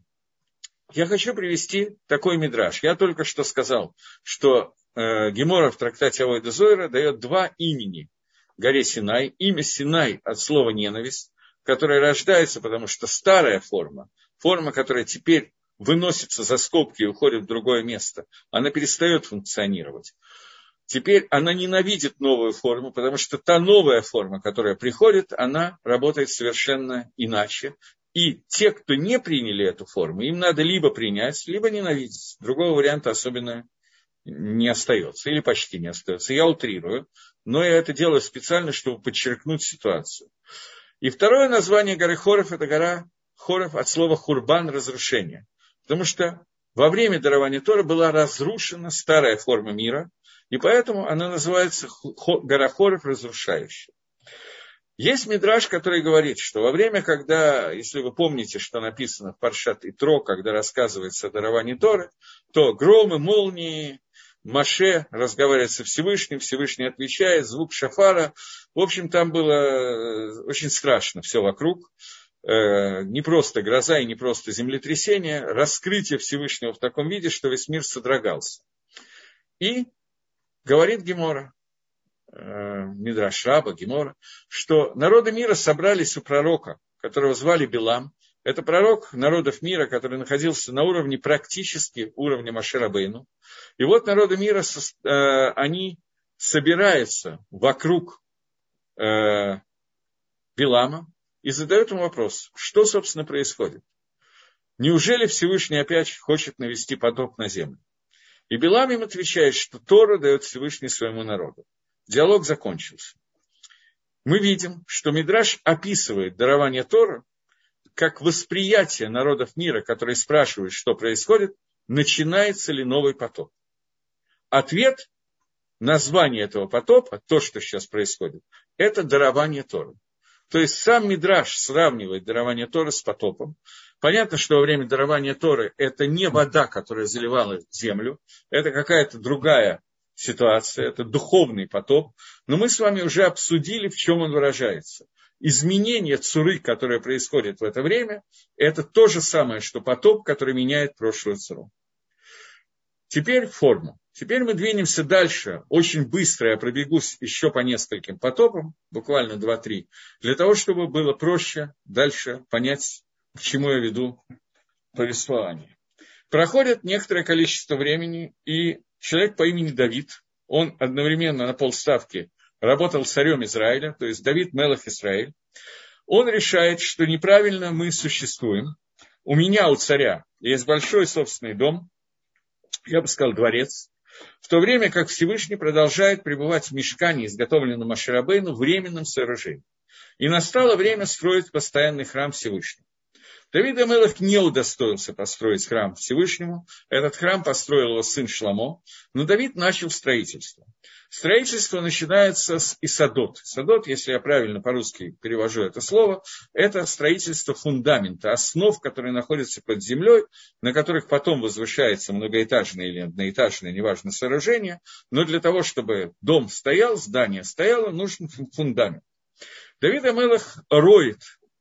Я хочу привести такой мидраш. Я только что сказал, что э, Гемора в трактате Авойда Зойра дает два имени горе Синай. Имя Синай от слова ненависть, которая рождается, потому что старая форма, форма, которая теперь выносится за скобки и уходит в другое место, она перестает функционировать. Теперь она ненавидит новую форму, потому что та новая форма, которая приходит, она работает совершенно иначе. И те, кто не приняли эту форму, им надо либо принять, либо ненавидеть. Другого варианта особенно не остается, или почти не остается. Я утрирую, но я это делаю специально, чтобы подчеркнуть ситуацию. И второе название горы Хорев – это гора Хорев от слова «хурбан» – разрушение. Потому что во время дарования Торы была разрушена старая форма мира, и поэтому она называется гора Хорев разрушающая. Есть мидраш, который говорит, что во время, когда, если вы помните, что написано в Паршат Итро, когда рассказывается о даровании Торы, то громы, молнии, Моше разговаривает со Всевышним, Всевышний отвечает, звук шафара. В общем, там было очень страшно все вокруг. Не просто гроза и не просто землетрясение, раскрытие Всевышнего в таком виде, что весь мир содрогался. И говорит Гемора, Мидраш Раба, Гемора, что народы мира собрались у пророка, которого звали Билам. Это пророк народов мира, который находился на уровне, практически уровня Моше Рабейну. И вот народы мира, они собираются вокруг Билама и задают ему вопрос, что, собственно, происходит. Неужели Всевышний опять хочет навести потоп на землю? И Билам им отвечает, что Тора дает Всевышний своему народу. Диалог закончился. Мы видим, что Мидраш описывает дарование Торы как восприятие народов мира, которые спрашивают, что происходит, начинается ли новый потоп. Ответ, название этого потопа, то, что сейчас происходит, это дарование Торы. То есть сам Мидраш сравнивает дарование Торы с потопом. Понятно, что во время дарования Торы это не вода, которая заливала землю, это какая-то другая ситуация, это духовный потоп, но мы с вами уже обсудили, в чем он выражается. Изменение цуры, которое происходит в это время, это то же самое, что потоп, который меняет прошлую цуру. Теперь форма. Теперь мы двинемся дальше. Очень быстро я пробегусь еще по нескольким потопам, буквально два-три, для того, чтобы было проще дальше понять, к чему я веду повествование. Проходит некоторое количество времени, и человек по имени Давид, он одновременно на полставки работал царем Израиля, то есть Давид Мелах Израиль, он решает, что неправильно мы существуем. У меня, у царя, есть большой собственный дом, я бы сказал, дворец, в то время как Всевышний продолжает пребывать в мишкане, изготовленном Моше Рабейну, временном сооружении. И настало время строить постоянный храм Всевышнему. Давид ха-Мелех не удостоился построить храм Всевышнему. Этот храм построил его сын Шломо, но Давид начал строительство. Строительство начинается с Исадот. Исадот, если я правильно по-русски перевожу это слово, это строительство фундамента, основ, которые находятся под землей, на которых потом возвышается многоэтажное или одноэтажное, неважно, сооружение. Но для того, чтобы дом стоял, здание стояло, нужен фундамент. Давид ха-Мелех роет,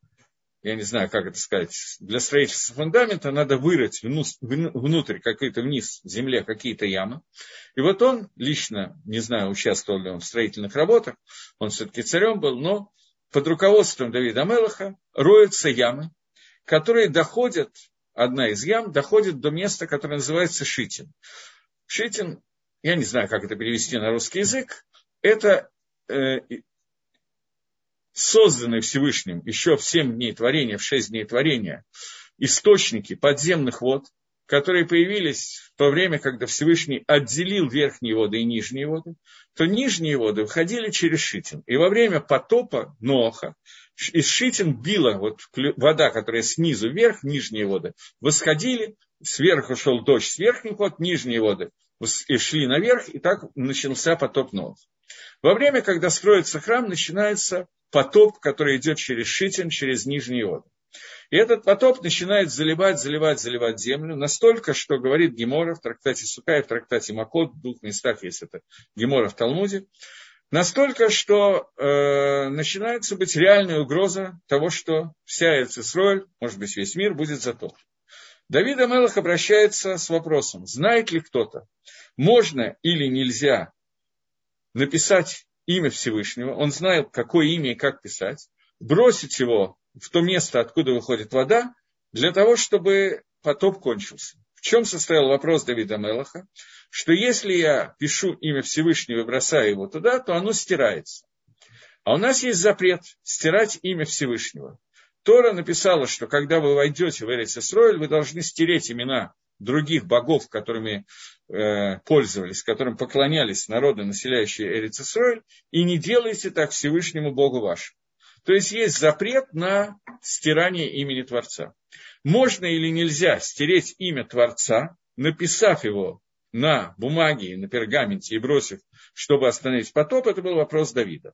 я не знаю, как это сказать, для строительства фундамента надо вырыть внутрь, какой-то вниз в земле какие-то ямы. И вот он лично, не знаю, участвовал ли он в строительных работах, он все-таки царем был, но под руководством Давида ха-Мелеха роются ямы, которые доходят, одна из ям доходит до места, которое называется Шитин. Шитин, я не знаю, как это перевести на русский язык, это э, созданные Всевышним еще в семь дней творения, в шесть дней творения, источники подземных вод, которые появились в то время, когда Всевышний отделил верхние воды и нижние воды, то нижние воды входили через Шитин. И во время потопа Ноаха из Шитин била вот вода, которая снизу вверх, нижние воды, восходили, сверху шел дождь с верхних вод, нижние воды и шли наверх, и так начался потоп Ноаха. Во время, когда строится храм, начинается потоп, который идет через Шитин, через нижние воды. И этот потоп начинает заливать, заливать, заливать землю, настолько, что говорит Гемора в трактате Сука и в трактате Макот, в двух местах есть это Гемора в Талмуде, настолько, что э, начинается быть реальная угроза того, что вся Эрец-Исроэль, может быть, весь мир будет затоплен. Давид ха-Мелех обращается с вопросом, знает ли кто-то, можно или нельзя написать имя Всевышнего, он знает, какое имя и как писать, бросить его в то место, откуда выходит вода, для того, чтобы потоп кончился. В чем состоял вопрос Давида ха-Мелеха? что если я пишу имя Всевышнего и бросаю его туда, то оно стирается. А у нас есть запрет стирать имя Всевышнего. Тора написала, что когда вы войдете в Эрец-Исроэль, вы должны стереть имена других богов, которыми э, пользовались, которым поклонялись народы, населяющие Эрец-Исроэль, и не делайте так Всевышнему Богу вашему. То есть есть запрет на стирание имени Творца. Можно или нельзя стереть имя Творца, написав его на бумаге, на пергаменте и бросив, чтобы остановить потоп, это был вопрос Давида.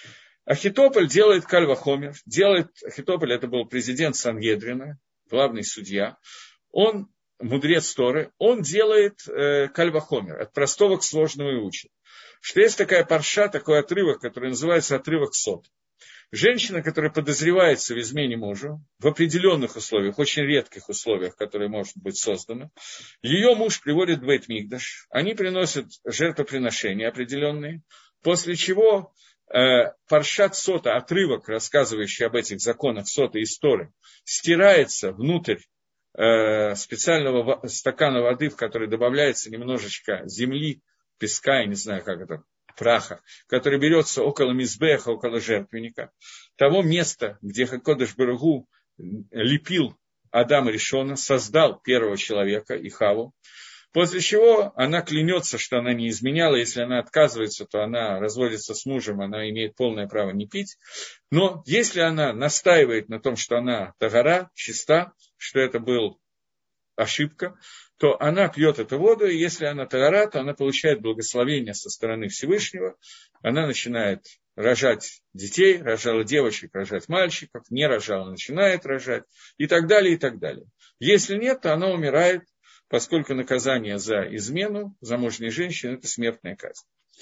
Ахитополь делает каль вахомер, делает, Ахитополь это был президент Сангедрина, главный судья, он, мудрец Торы, он делает э, каль вахомер, от простого к сложному и учит. Что есть такая парша, такой отрывок, который называется отрывок сот. Женщина, которая подозревается в измене мужу, в определенных условиях, очень редких условиях, которые могут быть созданы, ее муж приводит в Бейт-Микдаш, они приносят жертвоприношения определенные, после чего э, паршат сота, отрывок, рассказывающий об этих законах сота и Торы, стирается внутрь э, специального стакана воды, в который добавляется немножечко земли, песка, я не знаю, как это, праха, который берется около мизбеха, около жертвенника, того места, где Кодеш Барух лепил Адама Ришона, создал первого человека и Хаву, после чего она клянется, что она не изменяла, если она отказывается, то она разводится с мужем, она имеет полное право не пить, но если она настаивает на том, что она тагара, чиста, что это был ошибка, то она пьет эту воду, и если она тагара, то она получает благословение со стороны Всевышнего, она начинает рожать детей, рожала девочек, рожать мальчиков, не рожала, начинает рожать, и так далее, и так далее. Если нет, то она умирает, поскольку наказание за измену замужней женщины – это смертная казнь.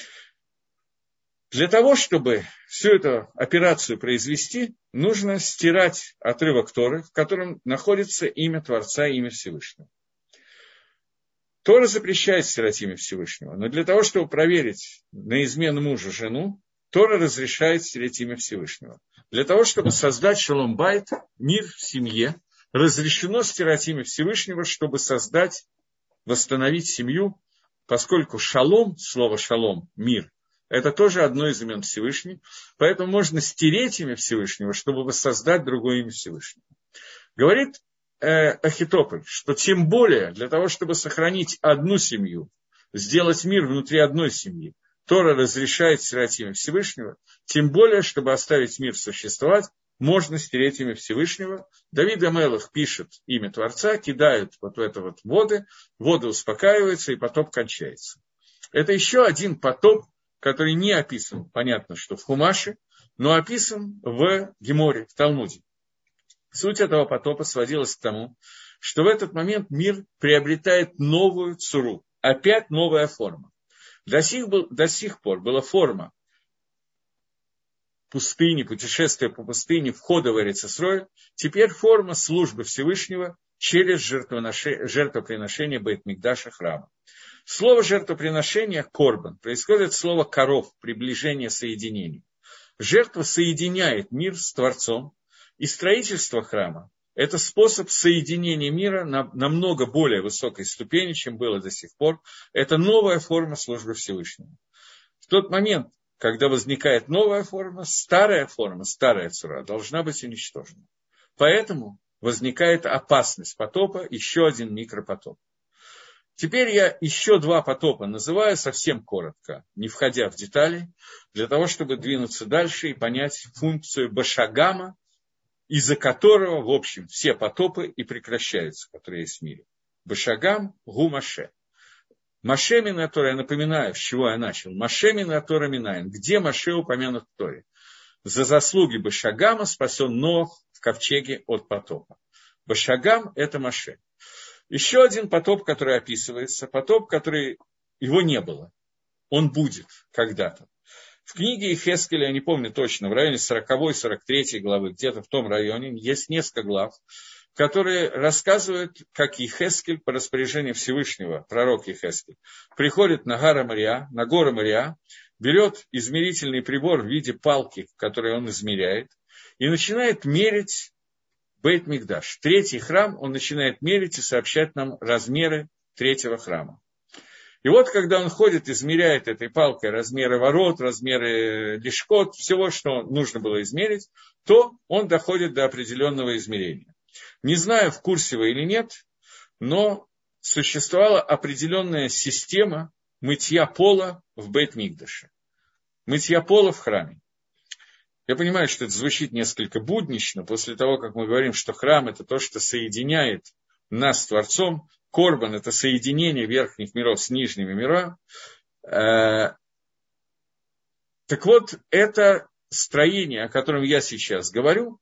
Для того, чтобы всю эту операцию произвести, нужно стирать отрывок Торы, в котором находится имя Творца и имя Всевышнего. Тора запрещает стирать имя Всевышнего, но для того, чтобы проверить на измену мужа жену, Тора разрешает стереть имя Всевышнего. Для того, чтобы создать шалом байт, мир в семье, разрешено стирать имя Всевышнего, чтобы создать, восстановить семью, поскольку шалом, слово шалом, мир, это тоже одно из имен Всевышнего, поэтому можно стереть имя Всевышнего, чтобы воссоздать другое имя Всевышнего. Говорит э, Ахитополь, что тем более для того, чтобы сохранить одну семью, сделать мир внутри одной семьи, Тора разрешает стирать имя Всевышнего, тем более, чтобы оставить мир существовать, можно стереть имя Всевышнего. Давид а-Мелех пишет имя Творца, кидают вот в это вот воды, вода успокаивается и потоп кончается. Это еще один потоп, который не описан, понятно, что в Хумаше, но описан в Геморе, в Талмуде. Суть этого потопа сводилась к тому, что в этот момент мир приобретает новую цуру, опять новая форма. До сих, был, до сих пор была форма пустыни, путешествия по пустыне, входа в Эрец-Исроэль, теперь форма службы Всевышнего через жертвоприношение Бейт-Микдаша храма. Слово жертвоприношение корбан происходит от слова коров, приближение, соединение. Жертва соединяет мир с Творцом, и строительство храма – это способ соединения мира на намного более высокой ступени, чем было до сих пор. Это новая форма службы Всевышнего. В тот момент, когда возникает новая форма, старая форма, старая цура должна быть уничтожена. Поэтому возникает опасность потопа, еще один микропотоп. Теперь я еще два потопа называю совсем коротко, не входя в детали, для того, чтобы двинуться дальше и понять функцию Башагама, из-за которого, в общем, все потопы и прекращаются, которые есть в мире. Башагам гу Маше. Маше Минатора, я напоминаю, с чего я начал. Маше Минатора Минаин. Где Маше упомянут в Торе? За заслуги Башагама спасен Ноах в ковчеге от потопа. Башагам – это Маше. Еще один потоп, который описывается, потоп, который его не было. Он будет когда-то. В книге Ихескеля, я не помню точно, в районе сороковой-сорок третьей главы, где-то в том районе, есть несколько глав, которые рассказывают, как Ихескель по распоряжению Всевышнего, пророк Ихескель, приходит на гору Мория, на гору Мория, берет измерительный прибор в виде палки, которой он измеряет, и начинает мерить Бейт-Микдаш. Третий храм, он начинает мерить и сообщать нам размеры третьего храма. И вот, когда он ходит, измеряет этой палкой размеры ворот, размеры лишкот, всего, что нужно было измерить, то он доходит до определенного измерения. Не знаю, в курсе вы или нет, но существовала определенная система мытья пола в Бейт-Микдаше. Мытья пола в храме. Я понимаю, что это звучит несколько буднично, после того, как мы говорим, что храм – это то, что соединяет нас с Творцом, корбан – это соединение верхних миров с нижними мирами. Так вот, это строение, о котором я сейчас говорю,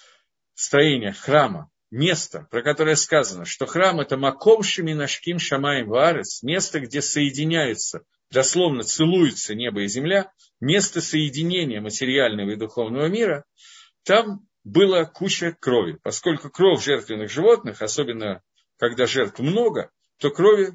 строение храма, место, про которое сказано, что храм – это маком шеминашким шамаем ваарец, место, где соединяются, дословно целуются небо и земля, место соединения материального и духовного мира, там была куча крови. Поскольку кровь жертвенных животных, особенно когда жертв много, то крови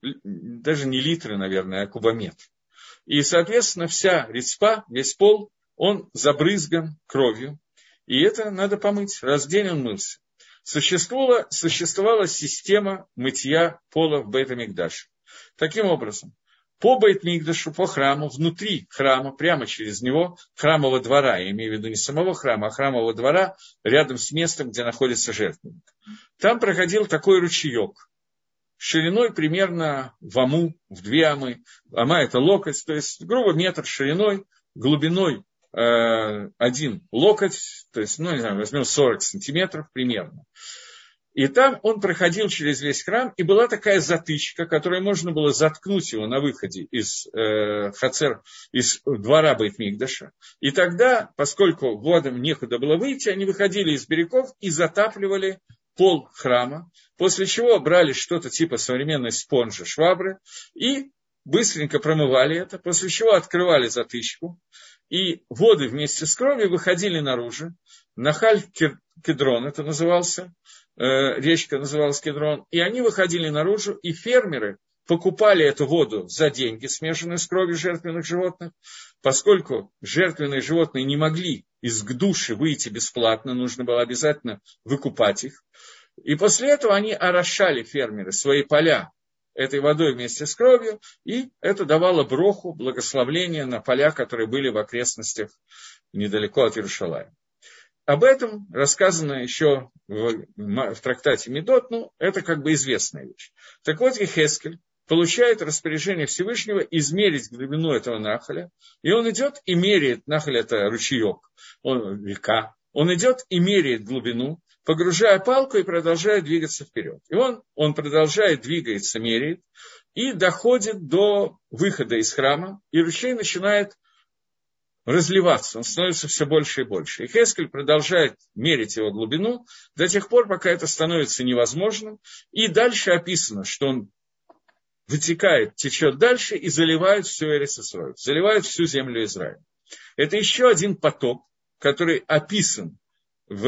даже не литры, наверное, а кубометр. И, соответственно, вся рецпа, весь пол, он забрызган кровью. И это надо помыть. Раз в день он мылся. Существовала, существовала система мытья пола в Бейт-Микдаше. Таким образом, по Бейт-Микдашу, по храму, внутри храма, прямо через него, храмового двора, я имею в виду не самого храма, а храмового двора, рядом с местом, где находится жертвенник. Там проходил такой ручеек, шириной примерно в аму, в две амы. Ама – это локоть, то есть, грубо, метр шириной, глубиной э, один локоть, то есть, ну, не знаю, возьмем сорок сантиметров примерно. И там он проходил через весь храм, и была такая затычка, которой можно было заткнуть его на выходе из э, хацер, из двора Бейт-Микдаша. И тогда, поскольку водам некуда было выйти, они выходили из берегов и затапливали пол храма, после чего брали что-то типа современной спонжи, швабры, и быстренько промывали это, после чего открывали затычку, и воды вместе с кровью выходили наружу. Нахаль Кедрон это назывался, э, речка называлась Кедрон, и они выходили наружу, и фермеры покупали эту воду за деньги, смешанную с кровью жертвенных животных, поскольку жертвенные животные не могли из гдуши выйти бесплатно, нужно было обязательно выкупать их. И после этого они орошали, фермеры, свои поля этой водой вместе с кровью, и это давало броху, благословление на поля, которые были в окрестностях недалеко от Иерушалаима. Об этом рассказано еще в, в трактате Медот, ну, это как бы известная вещь. Так вот, Йехескель получает распоряжение Всевышнего измерить глубину этого нахаля, и он идет и меряет, нахаль это ручеек, он, река, он идет и меряет глубину, погружая палку и продолжает двигаться вперед. И он, он продолжает двигаться, меряет, и доходит до выхода из храма, и ручей начинает разливаться, он становится все больше и больше. И Йехескель продолжает мерить его глубину до тех пор, пока это становится невозможным, и дальше описано, что он вытекает, течет дальше и заливает всю Эрец Исроэль, заливает всю землю Израиля. Это еще один потоп, который описан в,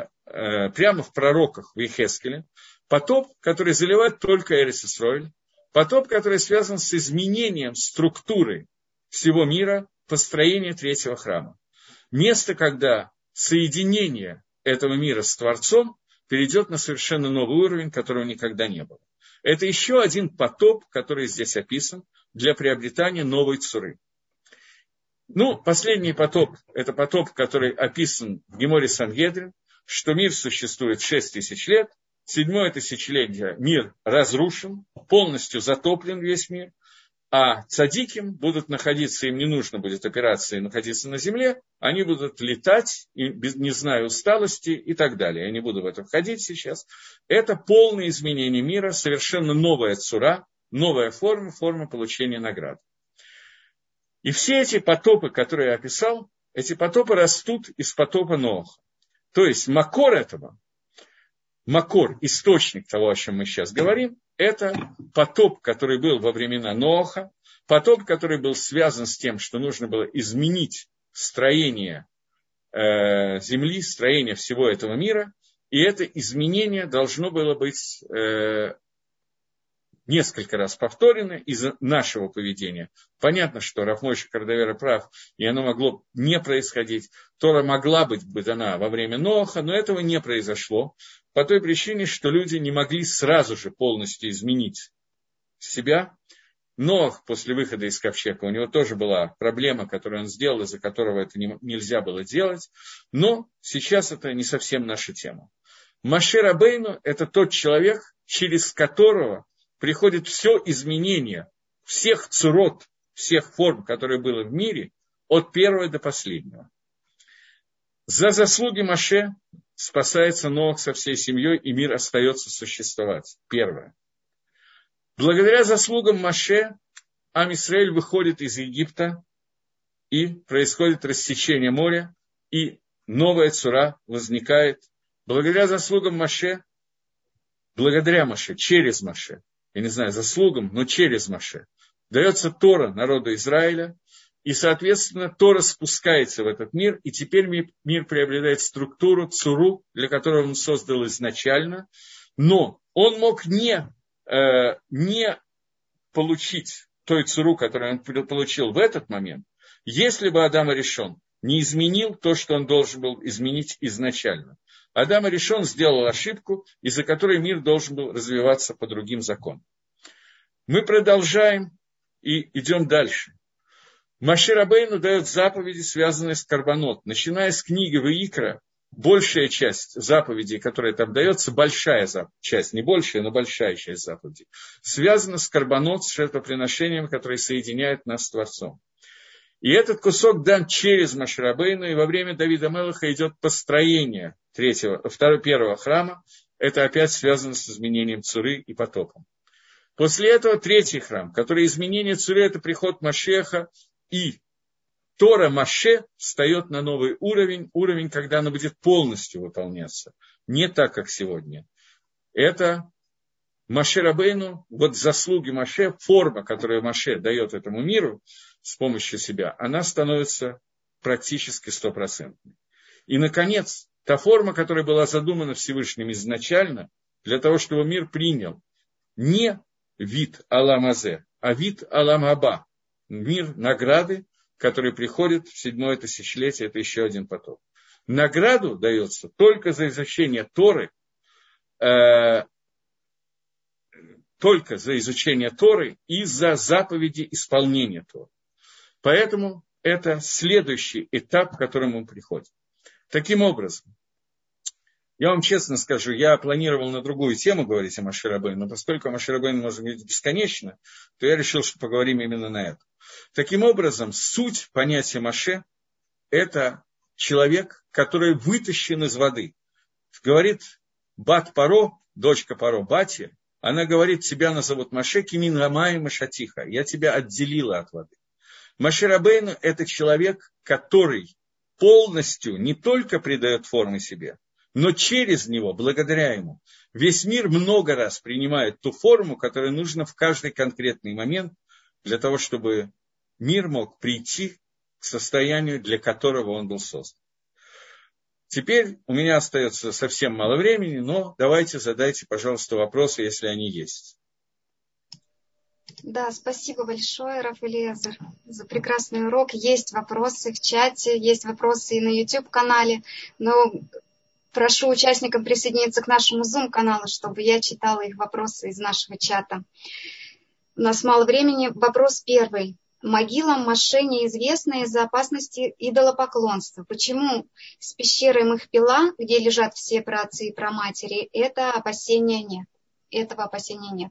э, прямо в пророках в Йехескеле. Потоп, который заливает только Эрец Исроэль. Потоп, который связан с изменением структуры всего мира, построения третьего храма. Место, когда соединение этого мира с Творцом перейдет на совершенно новый уровень, которого никогда не было. Это еще один потоп, который здесь описан для приобретания новой цуры. Ну, последний потоп, это потоп, который описан в Геморе Сангедрин, что мир существует шесть тысяч лет, седьмое тысячелетие мир разрушен, полностью затоплен весь мир, а цадиким будут находиться, им не нужно будет операции находиться на земле, они будут летать, и, не зная усталости и так далее. Я не буду в это входить сейчас. Это полное изменение мира, совершенно новая цура, новая форма, форма получения наград. И все эти потопы, которые я описал, эти потопы растут из потопа Ноаха. То есть макор этого, макор, источник того, о чем мы сейчас говорим, это потоп, который был во времена Ноаха, потоп, который был связан с тем, что нужно было изменить строение э, земли, строение всего этого мира, и это изменение должно было быть э, несколько раз повторено из-за нашего поведения. Понятно, что Рав Мойше Кардавера прав, и оно могло не происходить. Тора могла быть бы дана во время Ноаха, но этого не произошло. По той причине, что люди не могли сразу же полностью изменить себя. Ноах после выхода из ковчега, у него тоже была проблема, которую он сделал, из-за которого это не, нельзя было делать. Но сейчас это не совсем наша тема. Моше Рабейну – это тот человек, через которого приходит все изменение всех цурот, всех форм, которые были в мире, от первого до последнего. За заслуги Моше спасается Ноах со всей семьей, и мир остается существовать. Первое. Благодаря заслугам Моше Ам Исраэль выходит из Египта, и происходит рассечение моря, и новая цура возникает. Благодаря заслугам Моше, благодаря Моше, через Моше, я не знаю, заслугам, но через Моше, дается Тора народу Израиля, и, соответственно, Тора спускается в этот мир, и теперь мир приобретает структуру, цуру, для которой он создал изначально, но он мог не, э, не получить той цуру, которую он получил в этот момент, если бы Адам Аришон не изменил то, что он должен был изменить изначально. Адам Аришон сделал ошибку, из-за которой мир должен был развиваться по другим законам. Мы продолжаем и идем дальше. Моше Рабейну дает заповеди, связанные с карбонот. Начиная с книги Ваикра, большая часть заповедей, которая там дается, большая часть, не большая, но большая часть заповедей, связана с карбонот, с жертвоприношением, которое соединяет нас с Творцом. И этот кусок дан через Моше Рабейну, и во время Давида Мелеха идет построение третьего, второго, первого храма. Это опять связано с изменением цуры и потопом. После этого третий храм, который изменение цуры, это приход Машеха, и Тора Моше встает на новый уровень, уровень, когда она будет полностью выполняться. Не так, как сегодня. Это Моше Рабейну, вот заслуги Моше, форма, которую Моше дает этому миру с помощью себя, она становится практически стопроцентной. И, наконец, та форма, которая была задумана Всевышним изначально, для того, чтобы мир принял не вид Алам-Азе, а вид Алам-Аба, мир награды, который приходит в седьмое тысячелетие, это еще один потоп. Награду дается только за изучение Торы, э, только за изучение Торы и за заповеди исполнения Торы. Поэтому это следующий этап, к которому мы приходим. Таким образом, я вам честно скажу, я планировал на другую тему говорить о Моше Рабейну, но поскольку Моше Рабейну может быть бесконечно, то я решил, что поговорим именно на это. Таким образом, суть понятия Моше – это человек, который вытащен из воды. Говорит Бат Паро, дочка Паро, Бати, она говорит, тебя назовут Моше Кимин Рамай Машатиха, я тебя отделила от воды. Моше Рабейну – это человек, который полностью не только придает формы себе, но через него, благодаря ему, весь мир много раз принимает ту форму, которая нужна в каждый конкретный момент, для того, чтобы мир мог прийти к состоянию, для которого он был создан. Теперь у меня остается совсем мало времени, но давайте задайте, пожалуйста, вопросы, если они есть. Да, спасибо большое, Рав Элиэзер, за прекрасный урок. Есть вопросы в чате, есть вопросы и на YouTube-канале, но прошу участникам присоединиться к нашему Zoom-каналу, чтобы я читала их вопросы из нашего чата. У нас мало времени. Вопрос первый. Могила Моше неизвестна из-за опасности идолопоклонства. Почему с пещерой Махпела, где лежат все праотцы и праматери, это опасения нет? Этого опасения нет.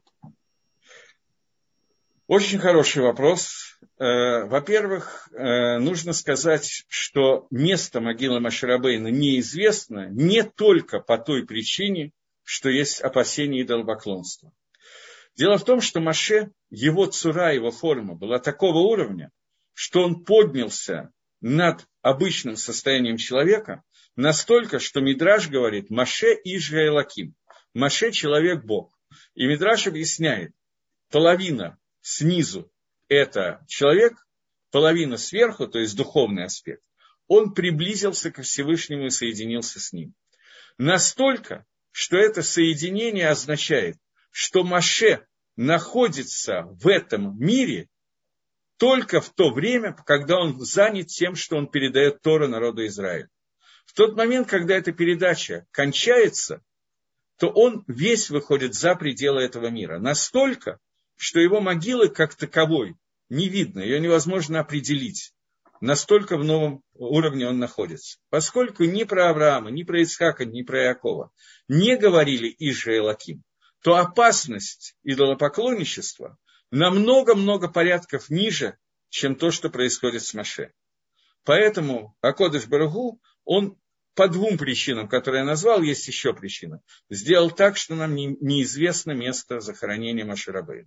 Очень хороший вопрос. Во-первых, нужно сказать, что место могилы Моше Рабейну неизвестно не только по той причине, что есть опасения идолопоклонства. Дело в том, что Моше, его цура, его форма была такого уровня, что он поднялся над обычным состоянием человека настолько, что Мидраш говорит «Моше Ижра Элоким». Моше – человек-бог. И Мидраш объясняет, половина снизу – это человек, половина сверху, то есть духовный аспект, он приблизился ко Всевышнему и соединился с ним. Настолько, что это соединение означает, что Моше находится в этом мире только в то время, когда он занят тем, что он передает Тору народу Израиля. В тот момент, когда эта передача кончается, то он весь выходит за пределы этого мира. Настолько, что его могилы как таковой не видно, ее невозможно определить. Настолько в новом уровне он находится. Поскольку ни про Авраама, ни про Ицхака, ни про Иакова не говорили Иши Элоким, то опасность идолопоклонничества намного-много порядков ниже, чем то, что происходит с Моше. Поэтому Акодыш Барух Ху, он по двум причинам, которые я назвал, есть еще причина, сделал так, что нам не, неизвестно место захоронения Моше Рабейну.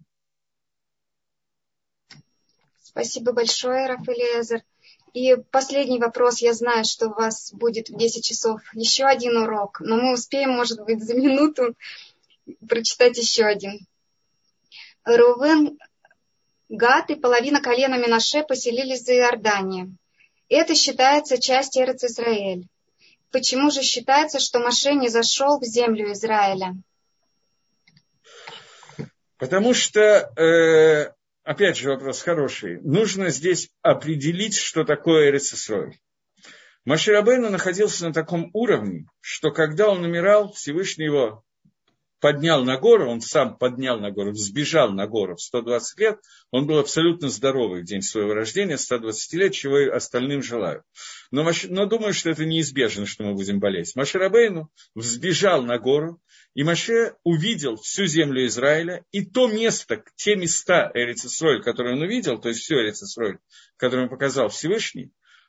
Спасибо большое, Рав Элиэзер. И последний вопрос. Я знаю, что у вас будет в десять часов еще один урок, но мы успеем, может быть, за минуту прочитать еще один. Рувен, Гад и половина колена Менаше поселились за Иорданией. Это считается частью Эрец-Исраэль. Почему же считается, что Моше не зашел в землю Израиля? Потому что, э, опять же вопрос хороший, нужно здесь определить, что такое Эрец-Исраэль. Моше Рабейну находился на таком уровне, что когда он умирал, Всевышний его поднял на гору, он сам поднял на гору, взбежал на гору в сто двадцать лет, он был абсолютно здоровый в день своего рождения, сто двадцать лет, чего и остальным желаю. Но, но думаю, что это неизбежно, что мы будем болеть. Моше Рабейну взбежал на гору, и Моше увидел всю землю Израиля, и то место, те места Эрец-Исраэль, которые он увидел, то есть всю Эрец-Исраэль, которую он показал Всевышний,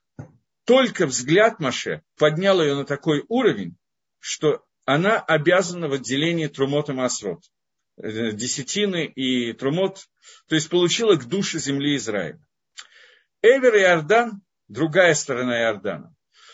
только взгляд Моше поднял ее на такой уровень, что она обязана в отделении Трумот и Маасрот, десятины и Трумот, то есть получила к душе земли Израиля. Эвер и Иордан, другая сторона Иордана,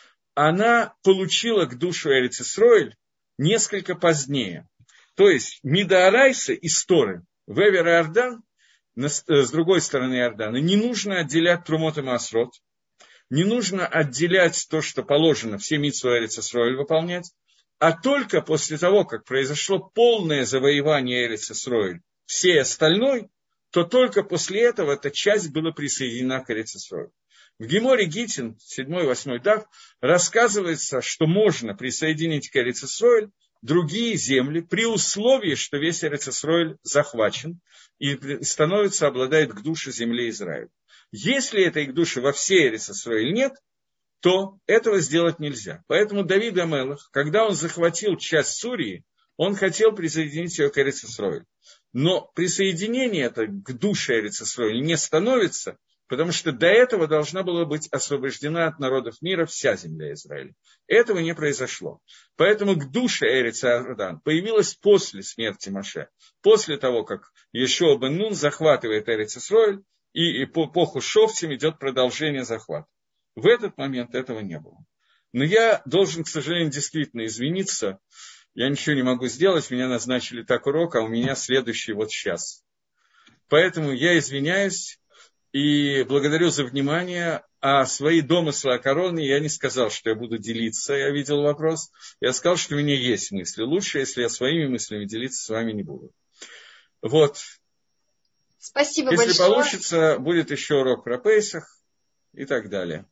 она получила к душу Эрец-Исраэль несколько позднее. То есть Мидаарайса из Торы в Эвер и Иордан, с другой стороны Иордана, не нужно отделять Трумот и Маасрот, не нужно отделять то, что положено, все мицвы Эрец-Исраэль выполнять, а только после того, как произошло полное завоевание Эрец-Исраэль всей остальной, то только после этого эта часть была присоединена к Эрец-Исраэль. В Геморе Гитин, седьмой-восьмой дав, рассказывается, что можно присоединить к Эрец-Исраэль другие земли при условии, что весь Эрец-Исраэль захвачен и становится, обладает к душе земли Израиля. Если этой к душе во всей Эрец-Исраэль нет, то этого сделать нельзя. Поэтому Давид а-Мелех, когда он захватил часть Сурии, он хотел присоединить ее к Эрец-Исраэль. Но присоединение это к душе Эрец-Исраэль не становится, потому что до этого должна была быть освобождена от народов мира вся земля Израиля. Этого не произошло. Поэтому к душе Эрец-Иордан появилась после смерти Моше, после того, как Йешуа бен Нун захватывает Эрец-Исраэль, и по эпоху Шофтим идет продолжение захвата. В этот момент этого не было. Но я должен, к сожалению, действительно извиниться. Я ничего не могу сделать. Меня назначили так урок, а у меня следующий вот сейчас. Поэтому я извиняюсь и благодарю за внимание. А свои домыслы о короне я не сказал, что я буду делиться. Я видел вопрос. Я сказал, что у меня есть мысли. Лучше, если я своими мыслями делиться с вами не буду. Вот. Спасибо Если большое. получится, будет еще урок про Пейсах и так далее.